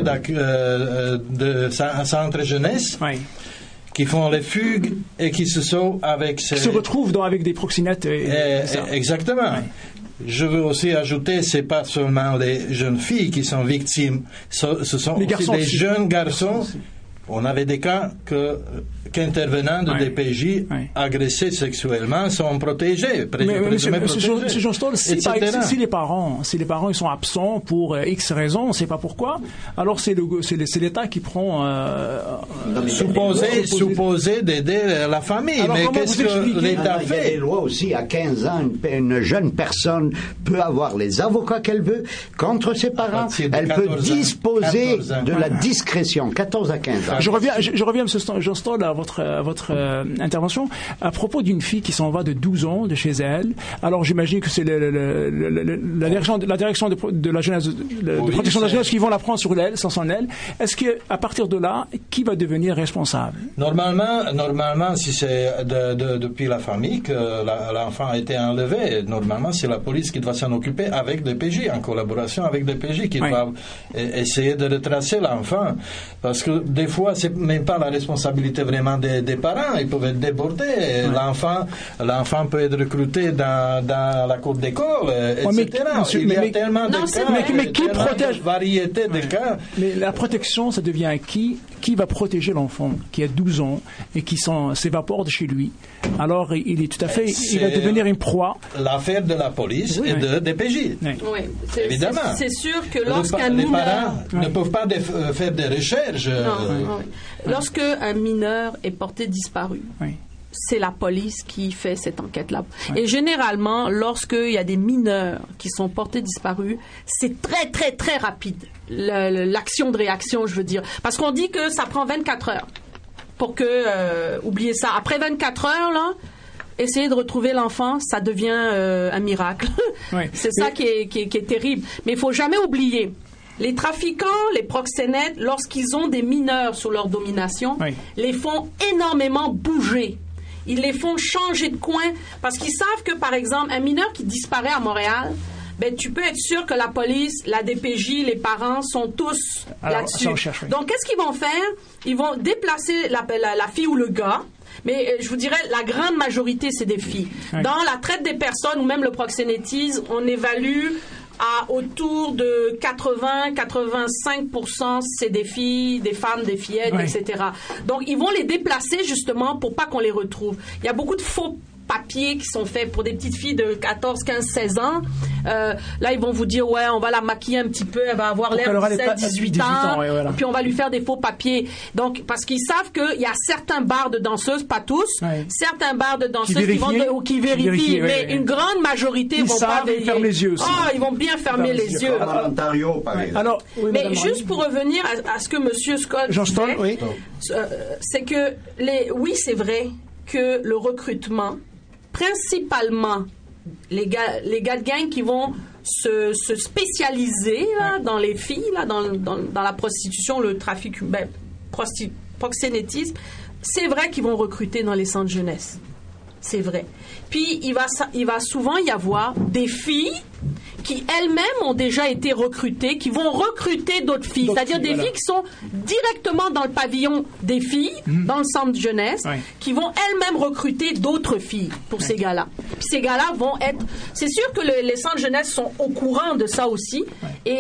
euh, de centres jeunesse. Oui. Qui font les fugues et qui se sont avec ces... Qui se retrouvent dans, avec des proxénètes. Et, et, et exactement. Oui. Je veux aussi ajouter, c'est pas seulement les jeunes filles qui sont victimes, ce, ce sont les aussi des aussi. jeunes garçons. On avait des cas que qu'intervenants de oui. D P J oui. agressés sexuellement sont protégés, pré- mais, mais monsieur, protégés, monsieur Jean Stoll, si, par, si, si les parents, si les parents ils sont absents pour euh, X raisons, on ne sait pas pourquoi, alors c'est le, c'est, le, c'est l'État qui prend. Euh, supposé, supposé d'aider la famille, alors, mais qu'est-ce que l'État fait? Il y a des lois aussi. À quinze ans, une, une jeune personne peut avoir les avocats qu'elle veut contre ses parents. Elle peut disposer de la discrétion. quatorze à quinze ans. Je reviens, je, je reviens, Monsieur Jean Stoll, à votre, à votre euh, intervention à propos d'une fille qui s'en va de douze ans de chez elle. Alors j'imagine que c'est le, le, le, le, la direction, la direction de, de la jeunesse, de, de oui, protection de la jeunesse qui vont la prendre sur l'aile, sans son aile. Est-ce que à partir de là, qui va devenir responsable? Normalement, normalement, si c'est de, de, depuis la famille que la, l'enfant a été enlevé, normalement c'est la police qui doit s'en occuper avec D P J, en collaboration avec D P J, qui oui. doit essayer de retracer l'enfant, parce que des fois c'est même pas la responsabilité vraiment des, des parents, ils peuvent être débordés. Ouais. L'enfant, l'enfant peut être recruté dans, dans la cour d'école, et cetera. Mais, monsieur, il y a mais, tellement non, de cas, mais, mais qui protège de variété ouais. de cas. Mais la protection, ça devient à qui? Qui va protéger l'enfant qui a douze ans et qui s'en, s'évapore de chez lui? Alors, il est tout à fait, c'est il va devenir une proie. L'affaire de la police oui. et de D P J. Oui. Oui. C'est, évidemment. C'est, c'est sûr que lorsqu'un les mineur... parents oui. ne peuvent pas def, faire des recherches. Non, euh... oui. Lorsque un mineur est porté disparu, oui. c'est la police qui fait cette enquête-là. Oui. Et généralement, lorsqu'il y a des mineurs qui sont portés disparus, c'est très, très, très rapide, le, l'action de réaction, je veux dire. Parce qu'on dit que ça prend vingt-quatre heures pour que... Euh, oubliez ça. Après vingt-quatre heures, là... Essayer de retrouver l'enfant, ça devient euh, un miracle. Oui. C'est ça qui est, qui, est, qui est terrible. Mais il faut jamais oublier, les trafiquants, les proxénètes, lorsqu'ils ont des mineurs sous leur domination, oui. les font énormément bouger. Ils les font changer de coin parce qu'ils savent que, par exemple, un mineur qui disparaît à Montréal, ben, tu peux être sûr que la police, la D P J, les parents sont tous Alors, là-dessus. Cherche, oui. Donc, qu'est-ce qu'ils vont faire? Ils vont déplacer la, la, la fille ou le gars. Mais je vous dirais, la grande majorité, c'est des filles. Oui. Dans la traite des personnes ou même le proxénétisme, on évalue à autour de quatre-vingts à quatre-vingt-cinq pour cent c'est des filles, des femmes, des fillettes, oui. et cetera. Donc, ils vont les déplacer justement pour pas qu'on les retrouve. Il y a beaucoup de faux papiers qui sont faits pour des petites filles de quatorze, quinze, seize ans. Euh, là, ils vont vous dire, ouais, on va la maquiller un petit peu, elle va avoir l'air de dix-sept, dix-huit ans, ouais, voilà. Puis on va lui faire des faux papiers. Donc, parce qu'ils savent qu'il y a certains bars de danseuses, pas tous, ouais. certains bars de danseuses qui, qui vont de, ou qui vérifient, vérifient mais ouais, une ouais. grande majorité ils vont savent, pas ils ferment les yeux. Ah, oh, ils vont bien fermer les yeux. yeux. En Ontario, par exemple. Alors, oui, mais juste pour revenir à, à ce que Monsieur Scott Jean Stoll, oui. euh, c'est que les, oui, c'est vrai que le recrutement, principalement les gars, les gars de gang qui vont se, se spécialiser là, ouais. dans les filles, là, dans, dans, dans la prostitution, le trafic, ben, prosti, proxénétisme, c'est vrai qu'ils vont recruter dans les centres jeunesse. C'est vrai. Puis, il va, il va souvent y avoir des filles qui elles-mêmes ont déjà été recrutées, qui vont recruter d'autres filles. D'autres C'est-à-dire filles, des voilà. filles qui sont directement dans le pavillon des filles, mmh. dans le centre de jeunesse, ouais. qui vont elles-mêmes recruter d'autres filles pour ouais. ces gars-là. Puis ces gars-là vont être... C'est sûr que le, les centres de jeunesse sont au courant de ça aussi, ouais. et,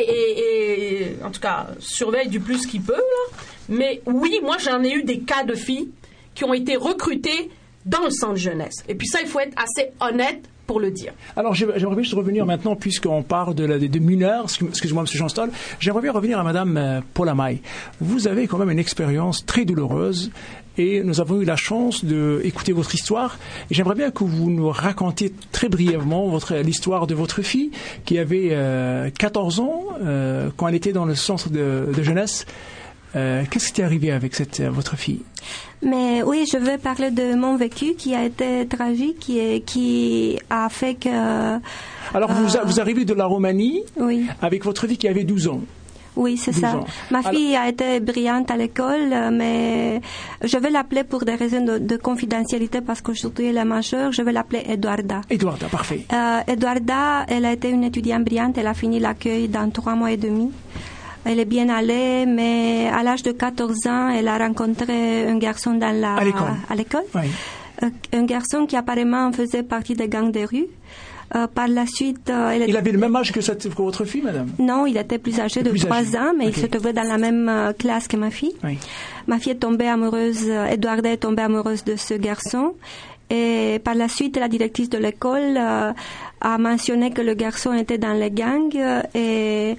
et, et en tout cas, surveillent du plus qu'ils peuvent. Là. Mais oui, moi j'en ai eu des cas de filles qui ont été recrutées dans le centre jeunesse. Et puis ça, il faut être assez honnête pour le dire. Alors, j'aimerais juste revenir maintenant, puisqu'on parle de, la, de mineurs, excusez-moi, M. Jean Stoll, j'aimerais bien revenir à Mme Paula Maille. Vous avez quand même une expérience très douloureuse et nous avons eu la chance d'écouter votre histoire. Et j'aimerais bien que vous nous racontiez très brièvement votre, l'histoire de votre fille qui avait euh, quatorze ans euh, quand elle était dans le centre de, de jeunesse. Euh, qu'est-ce qui est arrivé avec cette, euh, votre fille? Mais oui, je veux parler de mon vécu qui a été tragique, qui, est, qui a fait que... Alors, euh, vous, vous arrivez de la Roumanie oui. avec votre fille qui avait douze ans. Oui, c'est ça. Ans. Ma fille Alors... a été brillante à l'école, mais je vais l'appeler pour des raisons de, de confidentialité parce qu'aujourd'hui elle est majeure. Je vais l'appeler Eduarda. Eduarda, parfait. Euh, Eduarda, elle a été une étudiante brillante. Elle a fini l'accueil dans trois mois et demi. Elle est bien allée, mais à l'âge de quatorze ans, elle a rencontré un garçon dans la, à l'école. À l'école. Oui. Euh, un garçon qui apparemment faisait partie des gangs des rues. Euh, par la suite, euh, elle il avait le même âge que, cette, que votre fille, madame? Non, il était plus âgé de trois ans, mais okay. il se trouvait dans la même euh, classe que ma fille. Oui. Ma fille est tombée amoureuse, euh, Eduarda est tombée amoureuse de ce garçon. Et par la suite, la directrice de l'école euh, a mentionné que le garçon était dans les gangs euh, et...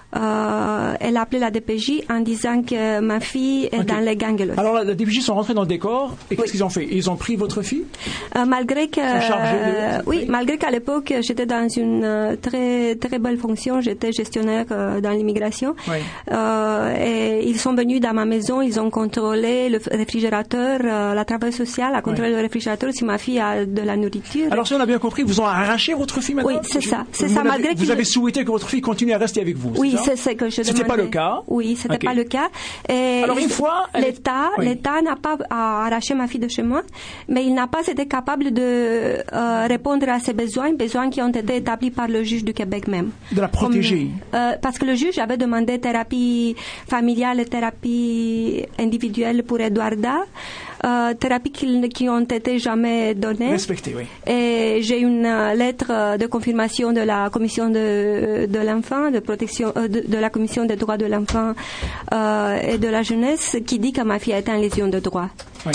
Euh, elle a appelé la D P J en disant que ma fille est okay. dans les gangs. Alors la, la D P J sont rentrés dans le décor et qu'est-ce oui. qu'ils ont fait? Ils ont pris votre fille? euh, Malgré que euh, oui, malgré qu'à l'époque j'étais dans une euh, très très belle fonction, j'étais gestionnaire euh, dans l'immigration. Oui. Euh, et ils sont venus dans ma maison, ils ont contrôlé le réfrigérateur, euh, la travail sociale a contrôlé oui. le réfrigérateur si ma fille a de la nourriture. Alors si on a bien compris, vous ont arraché votre fille, madame? Oui, c'est ça, c'est vous ça. Avez, malgré vous avez souhaité que votre fille continue à rester avec vous? Oui. C'est ce que je C'était pas le cas. Oui, c'était okay. pas le cas. Et alors une fois, l'État, oui. l'État n'a pas arraché ma fille de chez moi, mais il n'a pas été capable de euh, répondre à ses besoins, besoins qui ont été établis par le juge du Québec même. De la protéger. Comme, euh, parce que le juge avait demandé thérapie familiale et thérapie individuelle pour Eduarda. Euh, thérapies qui, qui ont été jamais données. Respectées, oui. Et j'ai une euh, lettre de confirmation de la commission de, de l'enfant, de protection, euh, de, de la commission des droits de l'enfant euh, et de la jeunesse qui dit que ma fille a été en lésion de droit. Oui.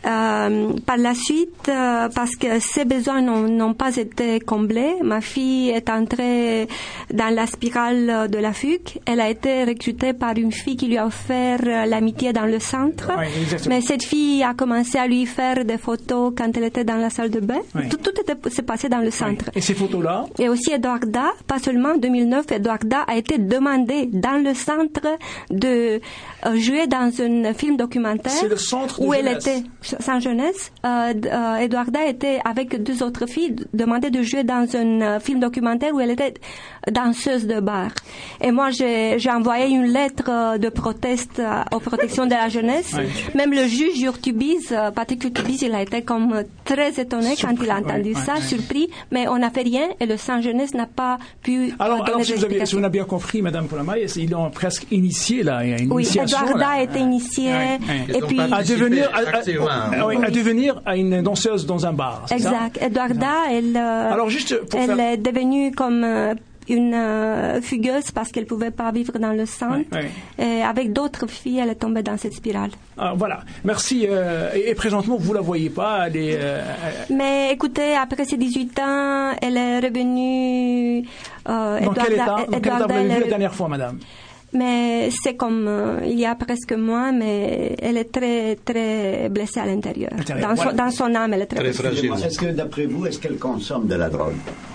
Euh, par la suite, euh, parce que ses besoins n'ont, n'ont pas été comblés, ma fille est entrée dans la spirale de la fugue. Elle a été recrutée par une fille qui lui a offert l'amitié dans le centre. Oui, mais cette fille a commencé à lui faire des photos quand elle était dans la salle de bain. Oui. Tout, tout était, s'est passé dans le centre. Oui. Et ces photos-là? Et aussi Eduarda, pas seulement en deux mille neuf, Eduarda a été demandée dans le centre de euh, jouer dans un film documentaire. C'est le centre de où jeunesse. Elle était sans jeunesse. Euh, euh, Eduarda était avec deux autres filles demandée de jouer dans un euh, film documentaire où elle était danseuse de bar. Et moi, j'ai, j'ai envoyé une lettre euh, de proteste euh, aux protections de la jeunesse. Oui. Même le juge Urtubise, euh, Patrick Urtubise, il a été comme euh, très étonné surpris, quand il a entendu oui, ça, oui, surpris. Mais on n'a fait rien et le sans jeunesse n'a pas pu. Alors, euh, donner alors si, vous avez, si on a bien compris, Madame Paula Maille, ils l'ont presque initié là. Il y a une oui, initiation. Eduarda là. a été initiée oui. et puis à devenir. À, à, à, oui, à devenir à une danseuse dans un bar. C'est exact. Ça? Eduarda, elle, euh, Alors, juste pour elle faire... est devenue comme euh, une euh, fugueuse parce qu'elle pouvait pas vivre dans le sang. Oui, oui. Et avec d'autres filles, elle est tombée dans cette spirale. Ah, voilà. Merci. Euh, et, et présentement, vous la voyez pas. Elle est, euh, Mais écoutez, après ses dix-huit ans, elle est revenue. Euh, dans Edouarda, quel état, dans quel état vous l'avez vue la dernière fois, madame? Mais c'est comme euh, il y a presque mois, mais elle est très très blessée à l'intérieur. Dans, voilà. son, dans son âme, elle est très, très fragile. Est-ce que d'après vous, est-ce qu'elle consomme de la drogue?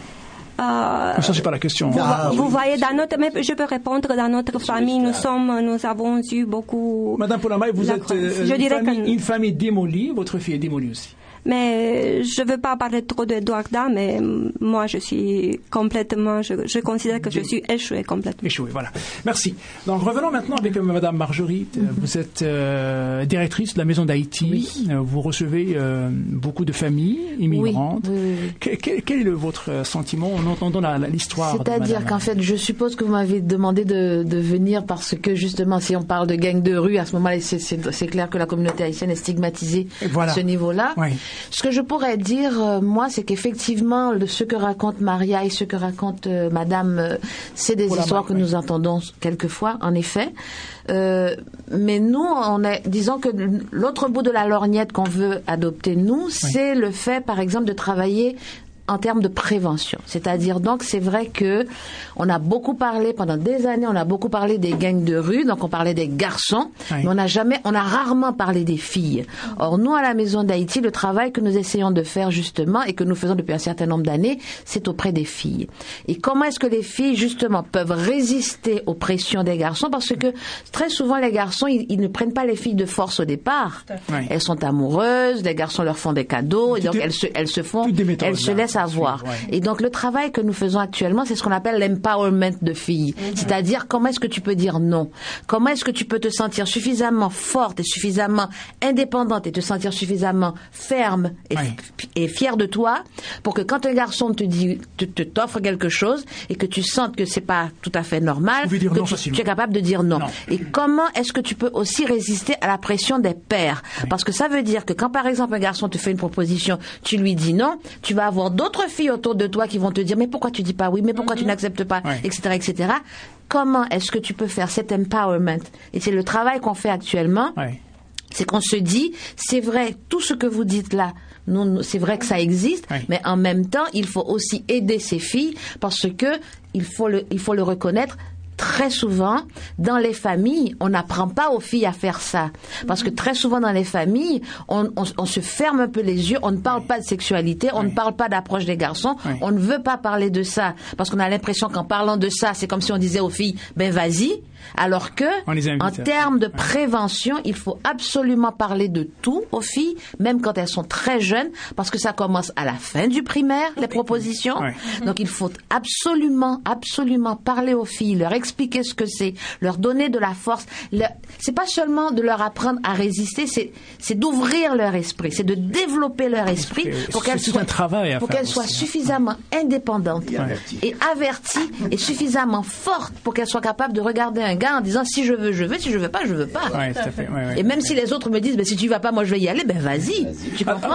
Euh, ça, c'est pas la question. Vous, ah, vous oui. voyez, dans notre, mais je peux répondre, dans notre famille, nous sommes, nous avons eu beaucoup. Madame Poulamay, vous êtes euh, je une, dirais famille, que... une famille démolie. Votre fille est démolie aussi. Mais je veux pas parler trop d'Edouarda, mais moi je suis complètement, je, je considère que je suis échouée complètement. Échouée, voilà. Merci. Donc revenons maintenant avec euh, Madame Marguerite. Mm-hmm. Vous êtes euh, directrice de la Maison d'Haïti. Oui. Euh, vous recevez euh, beaucoup de familles immigrantes. Oui, oui, oui. Que, quel, quel est le, votre sentiment en entendant la, la, l'histoire? C'est-à-dire qu'en fait, je suppose que vous m'avez demandé de, de venir parce que justement, si on parle de gang de rue, à ce moment-là, c'est, c'est, c'est clair que la communauté haïtienne est stigmatisée voilà. à ce niveau-là. Oui. Ce que je pourrais dire, euh, moi, c'est qu'effectivement, le, ce que raconte Maria et ce que raconte euh, Madame, euh, c'est des Pour histoires que oui. nous entendons quelquefois, en effet. Euh, mais nous, on est, disons que l'autre bout de la lorgnette qu'on veut adopter, nous, oui. c'est le fait, par exemple, de travailler en termes de prévention. C'est-à-dire, donc, c'est vrai que on a beaucoup parlé, pendant des années, on a beaucoup parlé des gangs de rue, donc on parlait des garçons, oui. mais on n'a jamais, on a rarement parlé des filles. Or, nous, à la Maison d'Haïti, le travail que nous essayons de faire, justement, et que nous faisons depuis un certain nombre d'années, c'est auprès des filles. Et comment est-ce que les filles, justement, peuvent résister aux pressions des garçons? Parce que, très souvent, les garçons, ils, ils ne prennent pas les filles de force au départ. Oui. Elles sont amoureuses, les garçons leur font des cadeaux, et donc elles se, elles se font, elles se laissent avoir. Ouais. Et donc le travail que nous faisons actuellement, c'est ce qu'on appelle l'empowerment de filles. Mm-hmm. C'est-à-dire comment est-ce que tu peux dire non? Comment est-ce que tu peux te sentir suffisamment forte et suffisamment indépendante et te sentir suffisamment ferme et, ouais. f- et fière de toi pour que quand un garçon te dit, te, te t'offre quelque chose et que tu sentes que c'est pas tout à fait normal, que tu, tu es capable de dire non. non. Et comment est-ce que tu peux aussi résister à la pression des pères? Ouais. Parce que ça veut dire que quand par exemple un garçon te fait une proposition, tu lui dis non, tu vas avoir d'autres filles autour de toi qui vont te dire mais pourquoi tu dis pas oui, mais pourquoi mm-hmm. tu n'acceptes pas, ouais. et cetera, et cetera. Comment est-ce que tu peux faire cet empowerment? Et c'est le travail qu'on fait actuellement. Ouais. C'est qu'on se dit c'est vrai, tout ce que vous dites là, nous, c'est vrai que ça existe, ouais. mais en même temps il faut aussi aider ces filles parce que il faut le, il faut le reconnaître. Très souvent, dans les familles, on n'apprend pas aux filles à faire ça. Parce que très souvent dans les familles, on, on, on se ferme un peu les yeux, on ne parle pas de sexualité, on oui. ne parle pas d'approche des garçons, oui. on ne veut pas parler de ça. Parce qu'on a l'impression qu'en parlant de ça, c'est comme si on disait aux filles, ben vas-y. Alors que, en termes de prévention, il faut absolument parler de tout aux filles, même quand elles sont très jeunes, parce que ça commence à la fin du primaire, les propositions. Ouais. Donc il faut absolument, absolument parler aux filles, leur expliquer ce que c'est, leur donner de la force. Leur... C'est pas seulement de leur apprendre à résister, c'est, c'est d'ouvrir leur esprit, c'est de développer leur esprit pour qu'elles soient, pour qu'elles soient suffisamment indépendantes et averties. et averties et suffisamment fortes pour qu'elles soient capables de regarder un gars en disant si je veux, je veux, si je veux pas, je veux pas. Ouais, tout à fait. Ouais, ouais. Et même si les autres me disent ben, si tu vas pas, moi je vais y aller, ben vas-y. vas-y. Tu comprends?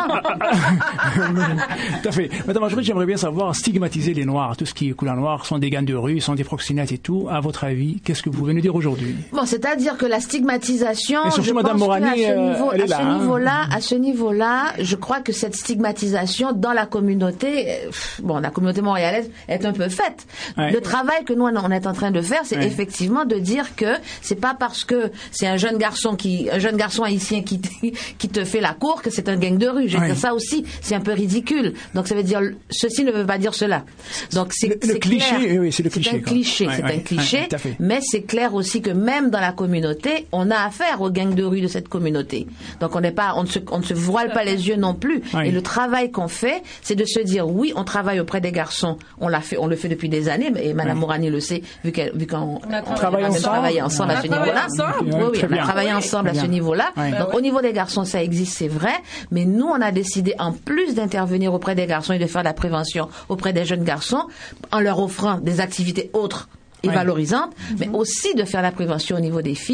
Tout à fait. Madame Marguerite, j'aimerais bien savoir, stigmatiser les Noirs, tout ce qui est couleur noire, sont des gangs de rue, sont des proxénètes et tout. À votre avis, qu'est-ce que vous pouvez nous dire aujourd'hui? Bon, c'est-à-dire que la stigmatisation, et surtout je Madame pense Morani, à ce niveau, elle est à là, ce niveau-là, hein. à ce niveau-là, je crois que cette stigmatisation dans la communauté, bon, la communauté montréalaise est un peu faite. Ouais. Le travail que nous on est en train de faire, c'est ouais. effectivement de dire que c'est pas parce que c'est un jeune garçon qui, un jeune garçon haïtien qui, qui te fait la cour que c'est un gang de rue. Je veux oui. dire, ça aussi, c'est un peu ridicule. Donc ça veut dire, ceci ne veut pas dire cela. Donc c'est, le, c'est le cliché, clair. oui, c'est le cliché. C'est un quoi. cliché, ouais, c'est ouais, un cliché. Ouais, mais c'est clair aussi que même dans la communauté, on a affaire aux gangs de rue de cette communauté. Donc on n'est pas, on ne se, on ne se voile pas les yeux non plus. Oui. Et le travail qu'on fait, c'est de se dire, oui, on travaille auprès des garçons. On l'a fait, on le fait depuis des années, et Madame oui. Mourani le sait, vu qu'elle, vu qu'on on a travaillé ensemble, travaillé ensemble à ce niveau-là. Oui, oui, on a travaillé ensemble à ce niveau-là. Donc au niveau des garçons, ça existe, c'est vrai. Mais nous, on a décidé, en plus d'intervenir auprès des garçons et de faire de la prévention auprès des jeunes garçons, en leur offrant des activités autres et oui. valorisantes, mm-hmm. mais aussi de faire la prévention au niveau des filles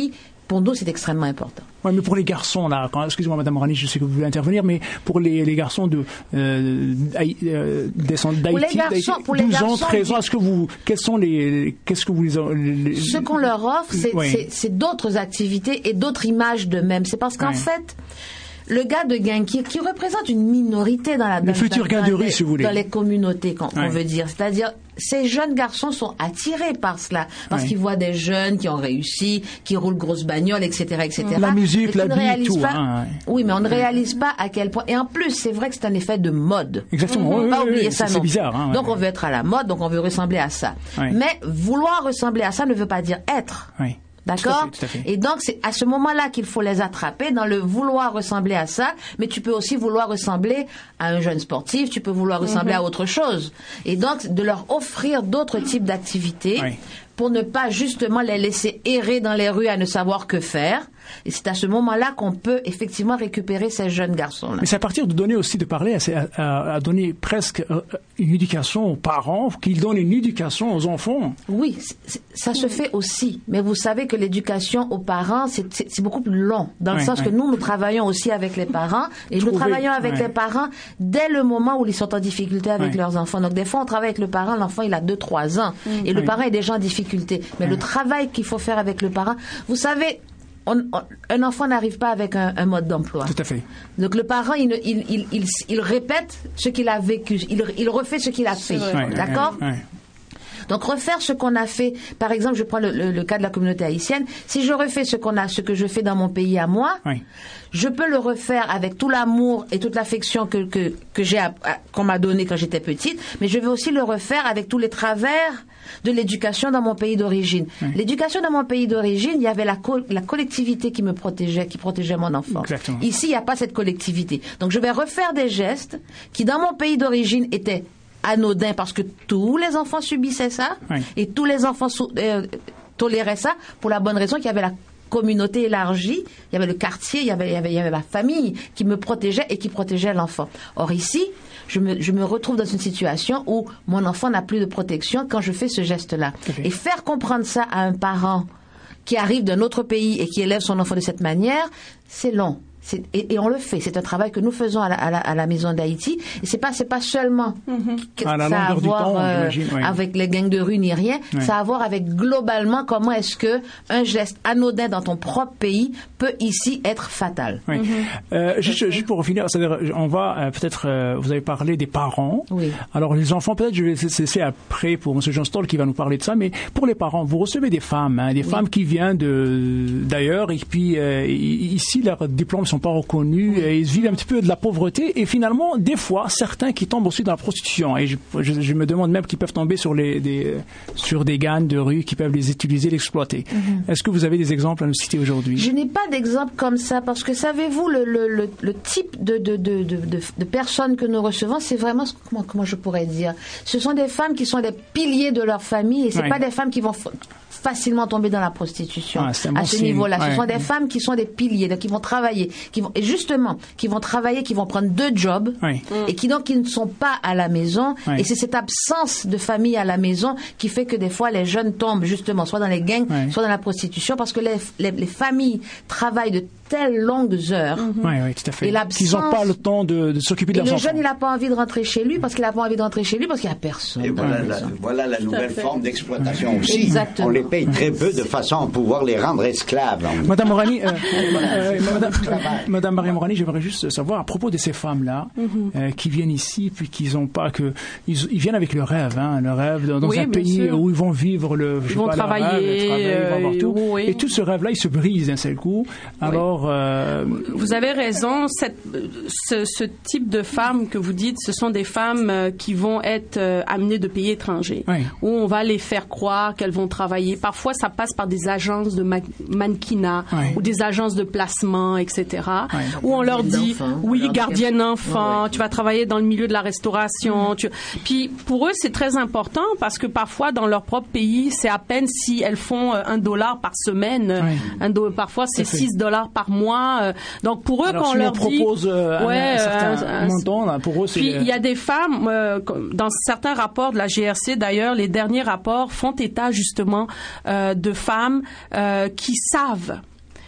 pour nous, c'est extrêmement important. Ouais, mais pour les garçons, là, quand, excusez-moi, Madame Morani, je sais que vous voulez intervenir, mais pour les, les garçons de, euh, euh, descendants d'Haïti, douze ans, treize ans, est-ce que vous, quels sont les, qu'est-ce que vous les, les ce qu'on leur offre, c'est, oui. c'est, c'est d'autres activités et d'autres images d'eux-mêmes. C'est parce qu'en oui. fait, le gars de Genki, qui représente une minorité dans la dans, le futur gars de rue, les, si vous voulez. dans les communautés, qu'on, ouais. on veut dire. C'est-à-dire, ces jeunes garçons sont attirés par cela, parce ouais. qu'ils voient des jeunes qui ont réussi, qui roulent grosses bagnoles, et cetera, et cetera. La musique, la vie, tout. Pas, hein. Oui, mais on ne réalise pas à quel point. Et en plus, c'est vrai que c'est un effet de mode. Exactement. On ne oui, peut pas oui, oublier oui, ça c'est, non c'est bizarre. Hein, ouais. Donc on veut être à la mode, donc on veut ressembler à ça. Ouais. Mais vouloir ressembler à ça ne veut pas dire être. Oui. D'accord? Tout à fait, tout à fait. Et donc, c'est à ce moment-là qu'il faut les attraper, dans le vouloir ressembler à ça, mais tu peux aussi vouloir ressembler à un jeune sportif, tu peux vouloir ressembler mm-hmm. à autre chose. Et donc, de leur offrir d'autres types d'activités oui. pour ne pas justement les laisser errer dans les rues à ne savoir que faire. Et c'est à ce moment-là qu'on peut effectivement récupérer ces jeunes garçons-là. Mais c'est à partir de donner aussi, de parler, à, à, à donner presque une éducation aux parents, qu'ils donnent une éducation aux enfants. Oui, c'est, ça se fait aussi. Mais vous savez que l'éducation aux parents, c'est, c'est, c'est beaucoup plus long. Dans le oui, sens oui. que nous, nous travaillons aussi avec les parents. Et Trouver, nous travaillons avec oui. les parents dès le moment où ils sont en difficulté avec oui. leurs enfants. Donc des fois, on travaille avec le parent, l'enfant, il a deux trois ans. Mm. Et oui. le parent est déjà en difficulté. Mais oui. le travail qu'il faut faire avec le parent, vous savez... On, on, un enfant n'arrive pas avec un, un mode d'emploi. Tout à fait. Donc le parent, il, il, il, il, il répète ce qu'il a vécu, il, il refait ce qu'il a fait. Ouais, D'accord ? ouais, ouais. Donc refaire ce qu'on a fait, par exemple, je prends le, le, le cas de la communauté haïtienne. Si je refais ce qu'on a, ce que je fais dans mon pays à moi, oui. je peux le refaire avec tout l'amour et toute l'affection que que que j'ai à, à, qu'on m'a donné quand j'étais petite, mais je vais aussi le refaire avec tous les travers de l'éducation dans mon pays d'origine. Oui. L'éducation dans mon pays d'origine, il y avait la co- la collectivité qui me protégeait, qui protégeait mon enfant. Exactement. Ici, il n'y a pas cette collectivité. Donc je vais refaire des gestes qui dans mon pays d'origine étaient anodin parce que tous les enfants subissaient ça oui. et tous les enfants sou- euh, toléraient ça pour la bonne raison qu'il y avait la communauté élargie, il y avait le quartier, il y avait, il y avait, il y avait la famille qui me protégeait et qui protégeait l'enfant. Or ici, je me, je me retrouve dans une situation où mon enfant n'a plus de protection quand je fais ce geste-là. Okay. Et faire comprendre ça à un parent qui arrive d'un autre pays et qui élève son enfant de cette manière, c'est long. C'est, et, et on le fait. C'est un travail que nous faisons à la, à la, à la Maison d'Haïti. Et c'est pas, c'est pas seulement mm-hmm. à la ça a à voir temps, euh, oui. avec les gangs de rue ni rien. Oui. Ça a à voir avec globalement comment est-ce que un geste anodin dans ton propre pays peut ici être fatal. Oui. Mm-hmm. Euh, juste, juste pour finir, c'est-à-dire, on va euh, peut-être, euh, vous avez parlé des parents. Oui. Alors les enfants, peut-être, je vais laisser après pour M. Jean Stoll qui va nous parler de ça. Mais pour les parents, vous recevez des femmes, hein, des oui. femmes qui viennent de d'ailleurs et puis euh, ici leurs diplômes sont pas reconnus, et ils vivent un petit peu de la pauvreté et finalement des fois certains qui tombent aussi dans la prostitution et je, je, je me demande même qu'ils peuvent tomber sur les des sur des gangs de rue qui peuvent les utiliser, l'exploiter. Mm-hmm. Est-ce que vous avez des exemples à nous citer aujourd'hui? Je n'ai pas d'exemple comme ça parce que savez-vous le le le, le type de de, de de de de personnes que nous recevons, c'est vraiment comment comment je pourrais dire, ce sont des femmes qui sont des piliers de leur famille et c'est oui. pas des femmes qui vont facilement tomber dans la prostitution ah, bon à ce signe. niveau-là. Ouais. Ce sont des femmes qui sont des piliers, donc qui vont travailler, qui vont, et justement, qui vont travailler, qui vont prendre deux jobs, oui. et qui donc qui ne sont pas à la maison. Oui. Et c'est cette absence de famille à la maison qui fait que des fois les jeunes tombent justement soit dans les gangs, oui. soit dans la prostitution, parce que les, les, les familles travaillent de telles longues heures. Mm-hmm. Oui, oui, tout à fait. Et qu'ils n'ont pas le temps de, de s'occuper de leurs enfants. Et le jeune, il n'a pas envie de rentrer chez lui parce qu'il n'a pas envie de rentrer chez lui parce qu'il n'y a personne. Et voilà la, voilà la nouvelle forme d'exploitation aussi. Exactement. On les paye très peu de façon à pouvoir les rendre esclaves. Madame Morani, euh, euh, Madame, Madame Marie Morani, j'aimerais juste savoir à propos de ces femmes-là mm-hmm. euh, qui viennent ici puis qu'ils n'ont pas que ils, ils viennent avec le rêve, hein, le rêve dans, dans oui, un pays sûr. où ils vont vivre le, ils vont pas, travailler, rêve, travailler euh, ils vont avoir tout. Oui. Et tout ce rêve-là, il se brise d'un seul coup. Alors, oui. euh, vous avez raison. Cette, ce, ce type de femmes que vous dites, ce sont des femmes euh, qui vont être euh, amenées de pays étrangers, oui. où on va les faire croire qu'elles vont travailler. Parfois, ça passe par des agences de ma- mannequinat oui. ou des agences de placement, et cetera. Oui. Où on leur dit, oui, gardienne enfant, oui. tu vas travailler dans le milieu de la restauration. Mmh. Tu... Puis pour eux, c'est très important parce que parfois, dans leur propre pays, c'est à peine si elles font un dollar par semaine. Oui. Un do- parfois, c'est six dollars par mois. Donc pour eux, alors, quand si on leur on propose dit, euh, ouais, un, un certain un, montant, là, pour eux, c'est... Puis il y a des femmes, euh, dans certains rapports de la G R C, d'ailleurs, les derniers rapports font état justement euh, de femmes euh, qui savent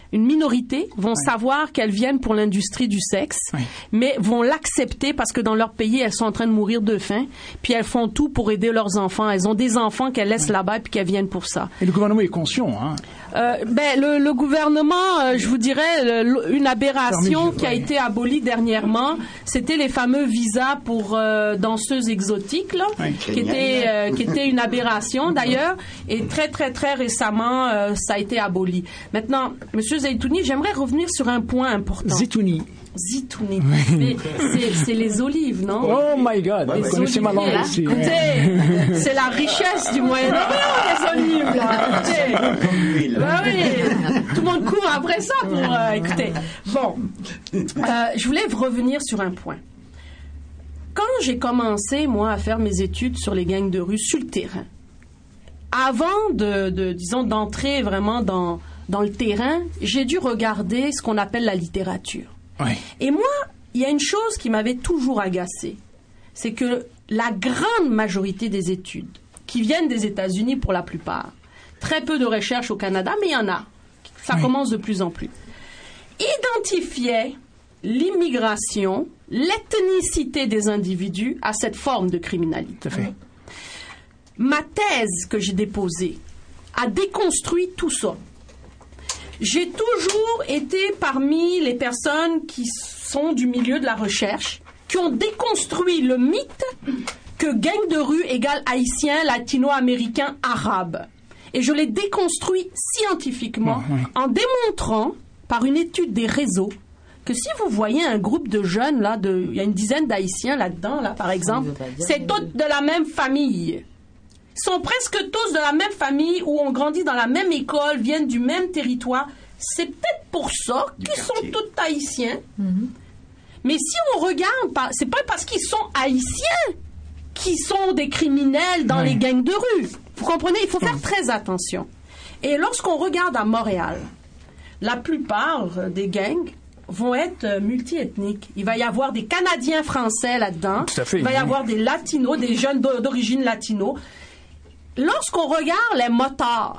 une minorité vont oui. savoir qu'elles viennent pour l'industrie du sexe, oui. mais vont l'accepter parce que dans leur pays, elles sont en train de mourir de faim, puis elles font tout pour aider leurs enfants. Elles ont des enfants qu'elles laissent oui. là-bas puis qu'elles viennent pour ça. Et le gouvernement est conscient, hein? Euh, ben le, le gouvernement, euh, je vous dirais, le, une aberration qui a ouais. été abolie dernièrement, c'était les fameux visas pour euh, danseuses exotiques, là, ouais. qui était euh, qui était une aberration d'ailleurs, et très très très récemment euh, ça a été aboli. Maintenant, Monsieur Zeitouni, j'aimerais revenir sur un point important. Zeitouni. Zitouni. C'est, c'est les olives, non? Oh my God, vous connaissez ma langue aussi. Écoutez, c'est la richesse du Moyen-Orient, les olives, là. Écoutez. Ben oui, tout le monde court après ça pour... Euh, écoutez, bon, euh, je voulais revenir sur un point. Quand j'ai commencé, moi, à faire mes études sur les gangs de rue sur le terrain, avant de, de disons, d'entrer vraiment dans, dans le terrain, j'ai dû regarder ce qu'on appelle la littérature. Oui. Et moi, il y a une chose qui m'avait toujours agacée, c'est que la grande majorité des études, qui viennent des États-Unis pour la plupart, très peu de recherches au Canada, mais il y en a, ça oui. commence de plus en plus, identifiaient l'immigration, l'ethnicité des individus à cette forme de criminalité. Tout à fait. Ma thèse que j'ai déposée a déconstruit tout ça. J'ai toujours été parmi les personnes qui sont du milieu de la recherche, qui ont déconstruit le mythe que gang de rue égale haïtien, latino-américain, arabe. Et je l'ai déconstruit scientifiquement oui, oui. en démontrant, par une étude des réseaux, que si vous voyez un groupe de jeunes, là, de, il y a une dizaine d'Haïtiens là-dedans, là, par exemple, c'est tous de la même famille. Ils sont presque tous de la même famille, où on grandit dans la même école, viennent du même territoire. C'est peut-être pour ça qu'ils sont tous haïtiens. Mm-hmm. Mais si on regarde, c'est pas parce qu'ils sont haïtiens qu'ils sont des criminels dans ouais. les gangs de rue. Vous comprenez? Il faut faire très attention. Et lorsqu'on regarde à Montréal, la plupart des gangs vont être multiethniques. Il va y avoir des Canadiens français là-dedans. Tout à fait, Il va y oui. avoir des latinos, des jeunes d'origine latino. Lorsqu'on regarde les motards,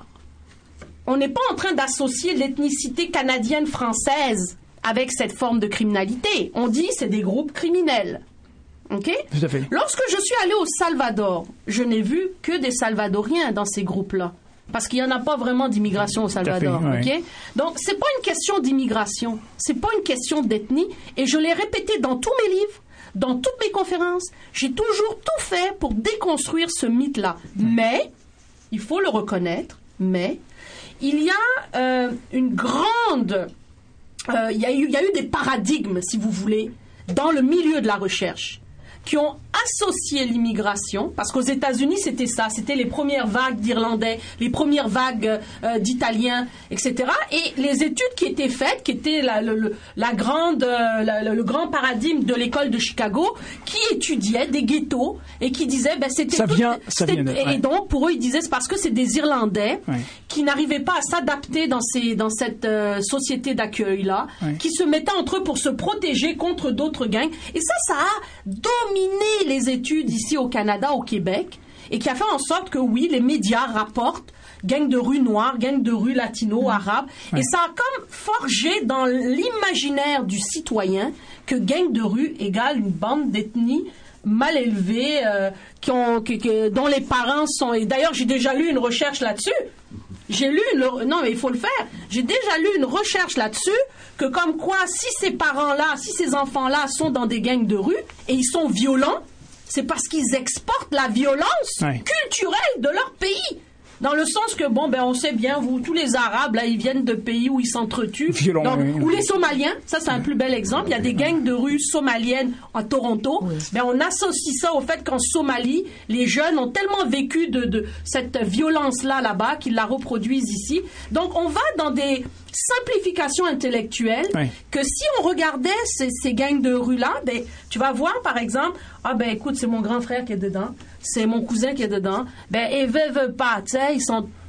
on n'est pas en train d'associer l'ethnicité canadienne-française avec cette forme de criminalité. On dit c'est des groupes criminels. OK? Tout à fait. Lorsque je suis allée au Salvador, je n'ai vu que des Salvadoriens dans ces groupes-là. Parce qu'il n'y en a pas vraiment d'immigration au Salvador. Tout à fait, ouais. OK? Donc, c'est pas une question d'immigration. C'est pas une question d'ethnie. Et je l'ai répété dans tous mes livres. Dans toutes mes conférences, j'ai toujours tout fait pour déconstruire ce mythe-là. Mais, il faut le reconnaître, mais, il y a euh, une grande... Euh, il y a eu, il y a eu des paradigmes, si vous voulez, dans le milieu de la recherche, qui ont associé l'immigration, parce qu'aux États-Unis, c'était ça, c'était les premières vagues d'Irlandais, les premières vagues euh, d'Italiens, et cetera. Et les études qui étaient faites, qui étaient la, le, la grande, euh, la, le grand paradigme de l'école de Chicago, qui étudiait des ghettos et qui disaient, ben c'était ça tout, vient, ça vient de, et ouais. donc pour eux, ils disaient c'est parce que c'est des Irlandais ouais. qui n'arrivaient pas à s'adapter dans ces, dans cette euh, société d'accueil là, ouais. qui se mettaient entre eux pour se protéger contre d'autres gangs. Et ça, ça a dominé les études ici au Canada, au Québec, et qui a fait en sorte que oui, les médias rapportent gang de rue noire, gang de rue latino, mmh. arabe, ouais. et ça a comme forgé dans l'imaginaire du citoyen que gang de rue égale une bande d'ethnie mal élevée, euh, qui ont, qui, qui, dont les parents sont... Et d'ailleurs, j'ai déjà lu une recherche là-dessus. J'ai lu une... Non, mais il faut le faire. J'ai déjà lu une recherche là-dessus que comme quoi, si ces parents-là, si ces enfants-là sont dans des gangs de rue et ils sont violents, c'est parce qu'ils exportent la violence ouais. culturelle de leur pays. Dans le sens que, bon, ben, on sait bien, vous, tous les Arabes, là, ils viennent de pays où ils s'entretuent. Violent, Donc, oui. Ou les Somaliens, ça, c'est un plus bel exemple. Il y a des gangs de rue somaliennes à Toronto. Oui. Ben, on associe ça au fait qu'en Somalie, les jeunes ont tellement vécu de, de cette violence-là, là-bas, qu'ils la reproduisent ici. Donc, on va dans des simplifications intellectuelles oui. que si on regardait ces, ces gangs de rue-là, ben, tu vas voir, par exemple, ah, ben, écoute, c'est mon grand frère qui est dedans. C'est mon cousin qui est dedans. Ben, et veut, veut pas, tu sais, ils sont,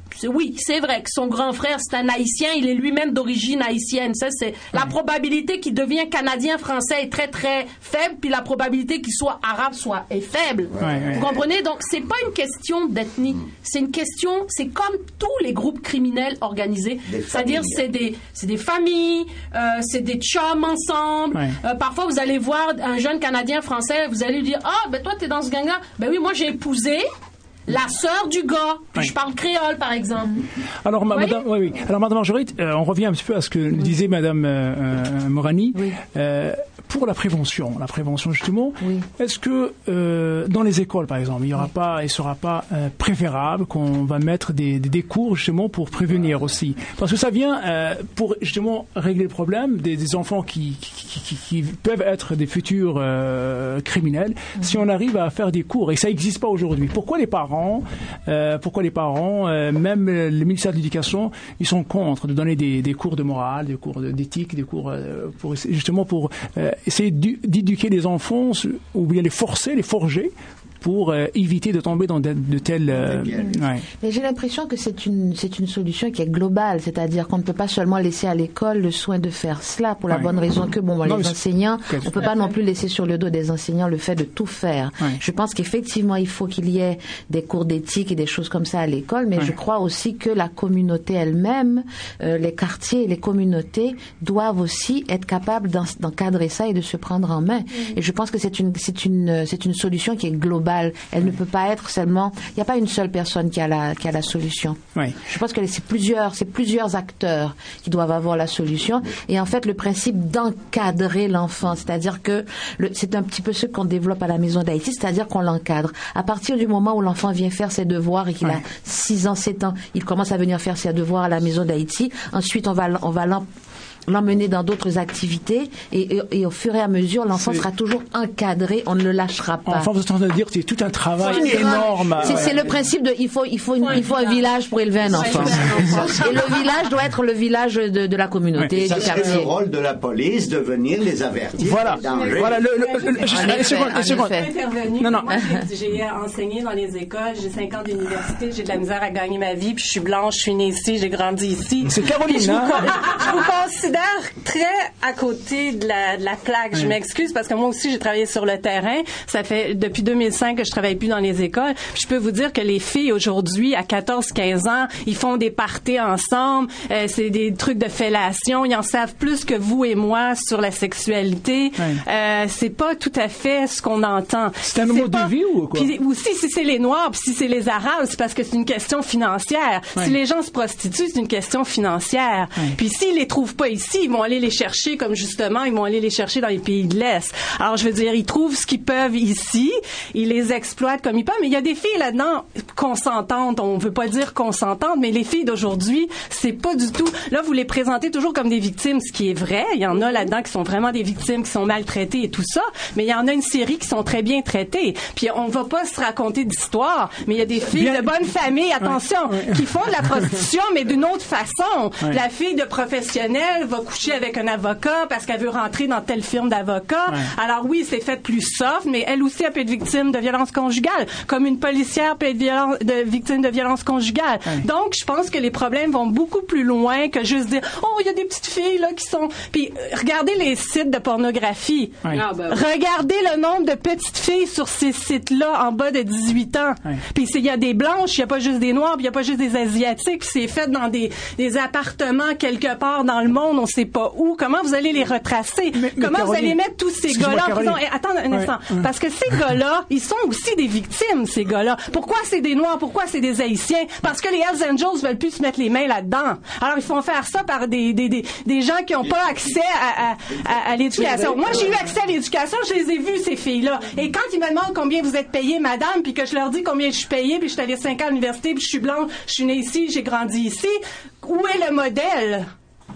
oui, c'est vrai que son grand frère, c'est un Haïtien, il est lui-même d'origine haïtienne. Ça, c'est, la probabilité qu'il devienne Canadien-Français est très, très faible, puis la probabilité qu'il soit arabe soit, est faible. Ouais, ouais. Vous comprenez? Donc, c'est pas une question d'ethnie. C'est une question, c'est comme tous les groupes criminels organisés. C'est-à-dire, c'est des, c'est des familles, euh, c'est des chums ensemble. Ouais. Euh, parfois, vous allez voir un jeune Canadien-Français, vous allez lui dire, ah, oh, ben toi, t'es dans ce gang-là. Ben oui, moi, j'ai épousé la sœur du gars, puis oui. je parle créole, par exemple. Alors, ma, madame, oui, oui. Alors, Madame Marguerite, euh, on revient un petit peu à ce que oui. disait Madame euh, euh, Morani. Oui. Euh, pour la prévention, la prévention justement, oui. est-ce que euh, dans les écoles, par exemple, il y aura oui. pas, il sera pas euh, préférable qu'on va mettre des, des, des cours justement pour prévenir aussi, parce que ça vient euh, pour justement régler le problème des, des enfants qui, qui, qui, qui peuvent être des futurs euh, criminels. Oui. Si on arrive à faire des cours, et ça n'existe pas aujourd'hui, pourquoi les parents, euh, pourquoi les parents, euh, même le ministère de l'Éducation, ils sont contre de donner des, des cours de morale, des cours d'éthique, des cours euh, pour justement pour euh, essayer d'éduquer les enfants ou bien les forcer, les forger pour euh, éviter de tomber dans de, de telles... Euh, ouais. Mais j'ai l'impression que c'est une, c'est une solution qui est globale, c'est-à-dire qu'on ne peut pas seulement laisser à l'école le soin de faire cela pour la ouais. bonne raison que, bon, bon non, les enseignants, on ne peut pas non plus laisser sur le dos des enseignants le fait de tout faire. Ouais. Je pense qu'effectivement, il faut qu'il y ait des cours d'éthique et des choses comme ça à l'école, mais ouais. je crois aussi que la communauté elle-même, euh, les quartiers et les communautés doivent aussi être capables d'encadrer ça et de se prendre en main. Mmh. Et je pense que c'est une, c'est une, c'est une solution qui est globale. Elle ne peut pas être seulement... Il n'y a pas une seule personne qui a la, qui a la solution. Oui. Je pense que c'est plusieurs, c'est plusieurs acteurs qui doivent avoir la solution. Et en fait, le principe d'encadrer l'enfant, c'est-à-dire que le, c'est un petit peu ce qu'on développe à la Maison d'Haïti, c'est-à-dire qu'on l'encadre. À partir du moment où l'enfant vient faire ses devoirs et qu'il oui. a six ans, sept ans, il commence à venir faire ses devoirs à la Maison d'Haïti. Ensuite, on va, on va l'en... l'emmener dans d'autres activités et, et, et au fur et à mesure, l'enfant c'est... sera toujours encadré, on ne le lâchera pas. Enfin, vous êtes en train de dire que c'est tout un travail c'est énorme. C'est, c'est le principe de, il faut, il faut, une, il faut un village pour élever un enfant. Et le village doit être le village de, de la communauté, ouais. du ça quartier. C'est le rôle de la police de venir les avertir. Voilà. Voilà. Le, le, le, juste une seconde, une seconde. Non, non. Moi, j'ai, j'ai enseigné dans les écoles, j'ai cinq ans d'université, j'ai de la misère à gagner ma vie, puis je suis blanche, je suis née ici, j'ai grandi ici. C'est Caroline, je, hein? vous, je vous considère très à côté de la, de la plaque. Je m'excuse parce que moi aussi, j'ai travaillé sur le terrain. Ça fait depuis deux mille cinq que je travaille plus dans les écoles. Puis je peux vous dire que les filles aujourd'hui, à quatorze quinze ans, ils font des parties ensemble. Euh, c'est des trucs de fellation. Ils en savent plus que vous et moi sur la sexualité. Ouais. Euh, c'est pas tout à fait ce qu'on entend. C'est un mode de vie ou quoi? Puis aussi, si c'est les Noirs, puis si c'est les Arabes, c'est parce que c'est une question financière. Ouais. Si les gens se prostituent, c'est une question financière. Ouais. Puis s'ils les trouvent pas ici, ils vont aller les chercher, comme justement, ils vont aller les chercher dans les pays de l'Est. Alors, je veux dire, ils trouvent ce qu'ils peuvent ici, ils les exploitent comme ils peuvent, mais il y a des filles là-dedans consentantes, on veut pas dire consentantes, mais les filles d'aujourd'hui, c'est pas du tout... Là, vous les présentez toujours comme des victimes, ce qui est vrai. Il y en a là-dedans qui sont vraiment des victimes, qui sont maltraitées et tout ça, mais il y en a une série qui sont très bien traitées. Puis, on va pas se raconter d'histoire, mais il y a des filles bien... de bonne famille, attention, ouais, ouais. qui font de la prostitution, mais d'une autre façon. Ouais. La fille de professionnel va coucher avec un avocat parce qu'elle veut rentrer dans telle firme d'avocats. Ouais. Alors oui, c'est fait plus soft, mais elle aussi, elle peut être victime de violence conjugale, comme une policière peut être violence, de, victime de violence conjugale. Ouais. Donc, je pense que les problèmes vont beaucoup plus loin que juste dire « Oh, il y a des petites filles là qui sont... » Puis, regardez les sites de pornographie. Ouais. Ah, ben, oui. Regardez le nombre de petites filles sur ces sites-là en bas de dix-huit ans. Ouais. Puis, il y a des blanches, il n'y a pas juste des noirs, puis il n'y a pas juste des asiatiques, puis c'est fait dans des, des appartements quelque part dans le monde, on ne sait pas où. Comment vous allez les retracer? Mais, mais Comment Caroline, vous allez mettre tous ces gars-là en prison? Eh, attends un ouais, instant. Ouais. Parce que ces gars-là, ils sont aussi des victimes, ces gars-là. Pourquoi c'est des Noirs? Pourquoi c'est des Haïtiens? Parce que les Hells Angels veulent plus se mettre les mains là-dedans. Alors, ils font faire ça par des, des, des, des gens qui n'ont pas accès à, à, à, à l'éducation. Moi, j'ai eu accès à l'éducation, je les ai vues, ces filles-là. Et quand ils me demandent combien vous êtes payée, madame, puis que je leur dis combien je suis payée, puis je suis allée cinq ans à l'université, puis je suis blanche, je suis née ici, j'ai grandi ici, où est le modèle?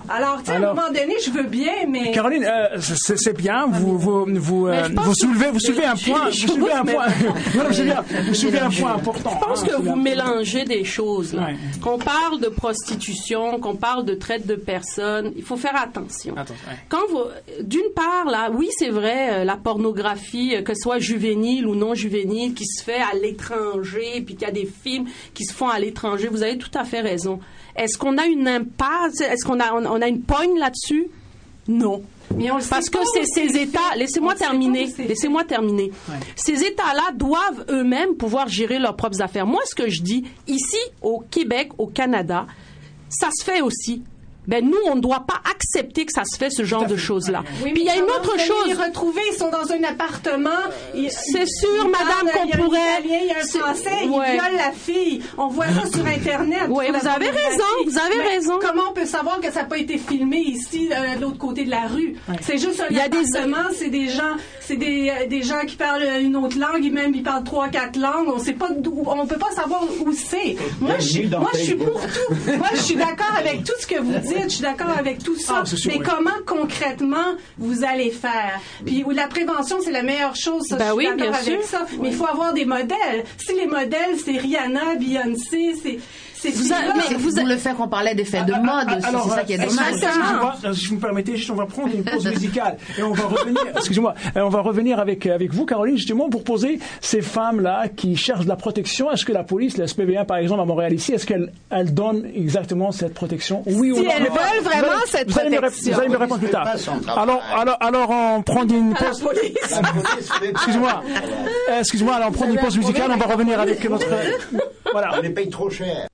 Alors, tu sais, à un moment donné, je veux bien, mais... Caroline, euh, c'est, c'est bien, vous, vous, vous, euh, vous soulevez, vous soulevez un point, vous soulevez un point, non, je veux dire, vous soulevez un point important. Je pense hein, que vous mélangez des choses, là. Ouais. Qu'on parle de prostitution, qu'on parle de traite de personnes, il faut faire attention. Attends, ouais. Quand vous, d'une part, là, oui, c'est vrai, la pornographie, que ce soit juvénile ou non juvénile, qui se fait à l'étranger, puis qu'il y a des films qui se font à l'étranger, vous avez tout à fait raison. Est-ce qu'on a une impasse? Est-ce qu'on a, on a une pogne là-dessus? Non. Mais on le Parce sait que pas, c'est, ces États, laissez-moi terminer, laissez-moi terminer. Ouais. Ces États-là doivent eux-mêmes pouvoir gérer leurs propres affaires. Moi, ce que je dis, ici, au Québec, au Canada, ça se fait aussi. Ben nous, on ne doit pas accepter que ça se fait ce genre de choses-là. Oui, puis il y a une autre vous chose. Les retrouver, ils sont dans un appartement. Ils, c'est sûr, ils madame, parlent, qu'on il y a pourrait. Un Italien, il y a un Français, ouais. ils violent la fille. On voit ça sur Internet. Oui, sur vous avez raison, vous avez Mais raison. Comment on peut savoir que ça n'a pas été filmé ici, de l'autre côté de la rue? Ouais. C'est juste un il y a appartement, des... c'est des gens, c'est des, des gens qui parlent une autre langue, même ils parlent trois, quatre langues. On sait pas d'où, on peut pas savoir où c'est. Moi, je, moi, je suis pour tout. Moi, je suis d'accord avec tout ce que vous dites. Je suis d'accord avec tout ça. Ah, sûr, mais oui. comment concrètement vous allez faire? Puis la prévention, c'est la meilleure chose. Ça, ben je suis oui, d'accord bien avec sûr. ça. Mais il faut avoir des modèles. Si les modèles, c'est Rihanna, Beyoncé, c'est Vous, a, mais vous, vous le fait qu'on parlait d'effets de mode ah, aussi, alors, c'est ça qui est dommage. Excusez-moi, si vous me permettez, juste on va prendre une pause musicale et on va revenir. Excusez-moi, on va revenir avec avec vous, Caroline, justement pour poser ces femmes-là qui cherchent de la protection. Est-ce que la police, la S P V un par exemple à Montréal ici, est-ce qu'elle elle donne exactement cette protection? Oui ou non? Si elles veulent vraiment vous allez, cette vous allez protection. Me, vous allez me répondre plus tard. Alors alors alors on prend une pause. Excusez-moi, excusez-moi, alors on prend une pause musicale. On va revenir avec notre. Voilà. On les paye trop cher.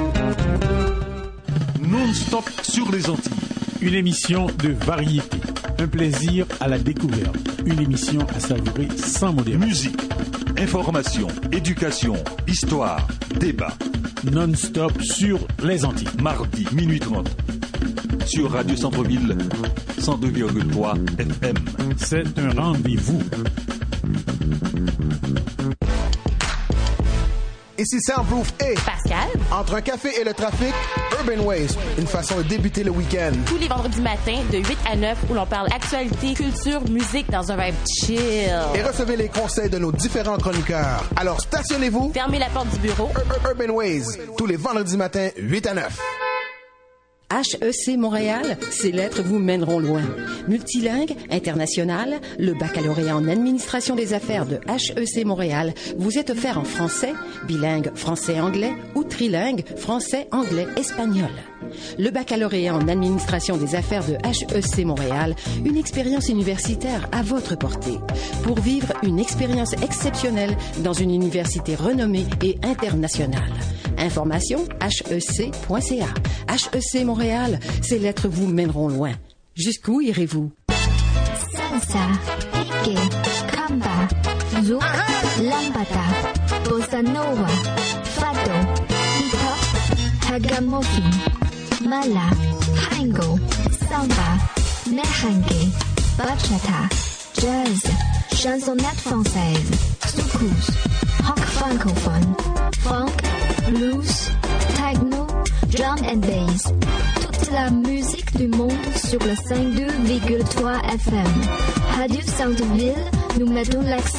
Non-stop sur les Antilles, une émission de variété. Un plaisir à la découverte. Une émission à savourer sans modération. Musique, information, éducation, histoire, débat. Non-stop sur les Antilles. Mardi, minuit trente. Sur Radio Centre-Ville, cent deux virgule trois F M. C'est un rendez-vous. Ici Soundproof et Pascal. Entre un café et le trafic, Urban Ways, une façon de débuter le week-end. Tous les vendredis matins de huit à neuf où l'on parle actualité, culture, musique dans un vibe chill. Et recevez les conseils de nos différents chroniqueurs. Alors stationnez-vous. Fermez la porte du bureau. Ur- Urban Ways, tous les vendredis matins, huit à neuf. H E C Montréal, ces lettres vous mèneront loin. Multilingue, international, le baccalauréat en administration des affaires de H E C Montréal vous est offert en français, bilingue français-anglais ou trilingue français-anglais-espagnol. Le baccalauréat en administration des affaires de H E C Montréal, une expérience universitaire à votre portée. Pour vivre une expérience exceptionnelle dans une université renommée et internationale. Information h e c point c a. H E C Montréal, ces lettres vous mèneront loin. Jusqu'où irez-vous? Salsa, reggae, kamba, zouk, lambada, bossa nova, fado, hip-hop, ragamuffin, mala, tango, samba, merengue, bachata, jazz, chansonnette française, soukous, rock francophone, funk, blues, techno, drum and bass. Toute la musique du monde sur le cinquante-deux virgule trois F M. Radio Centre-Ville, nous mettons l'accent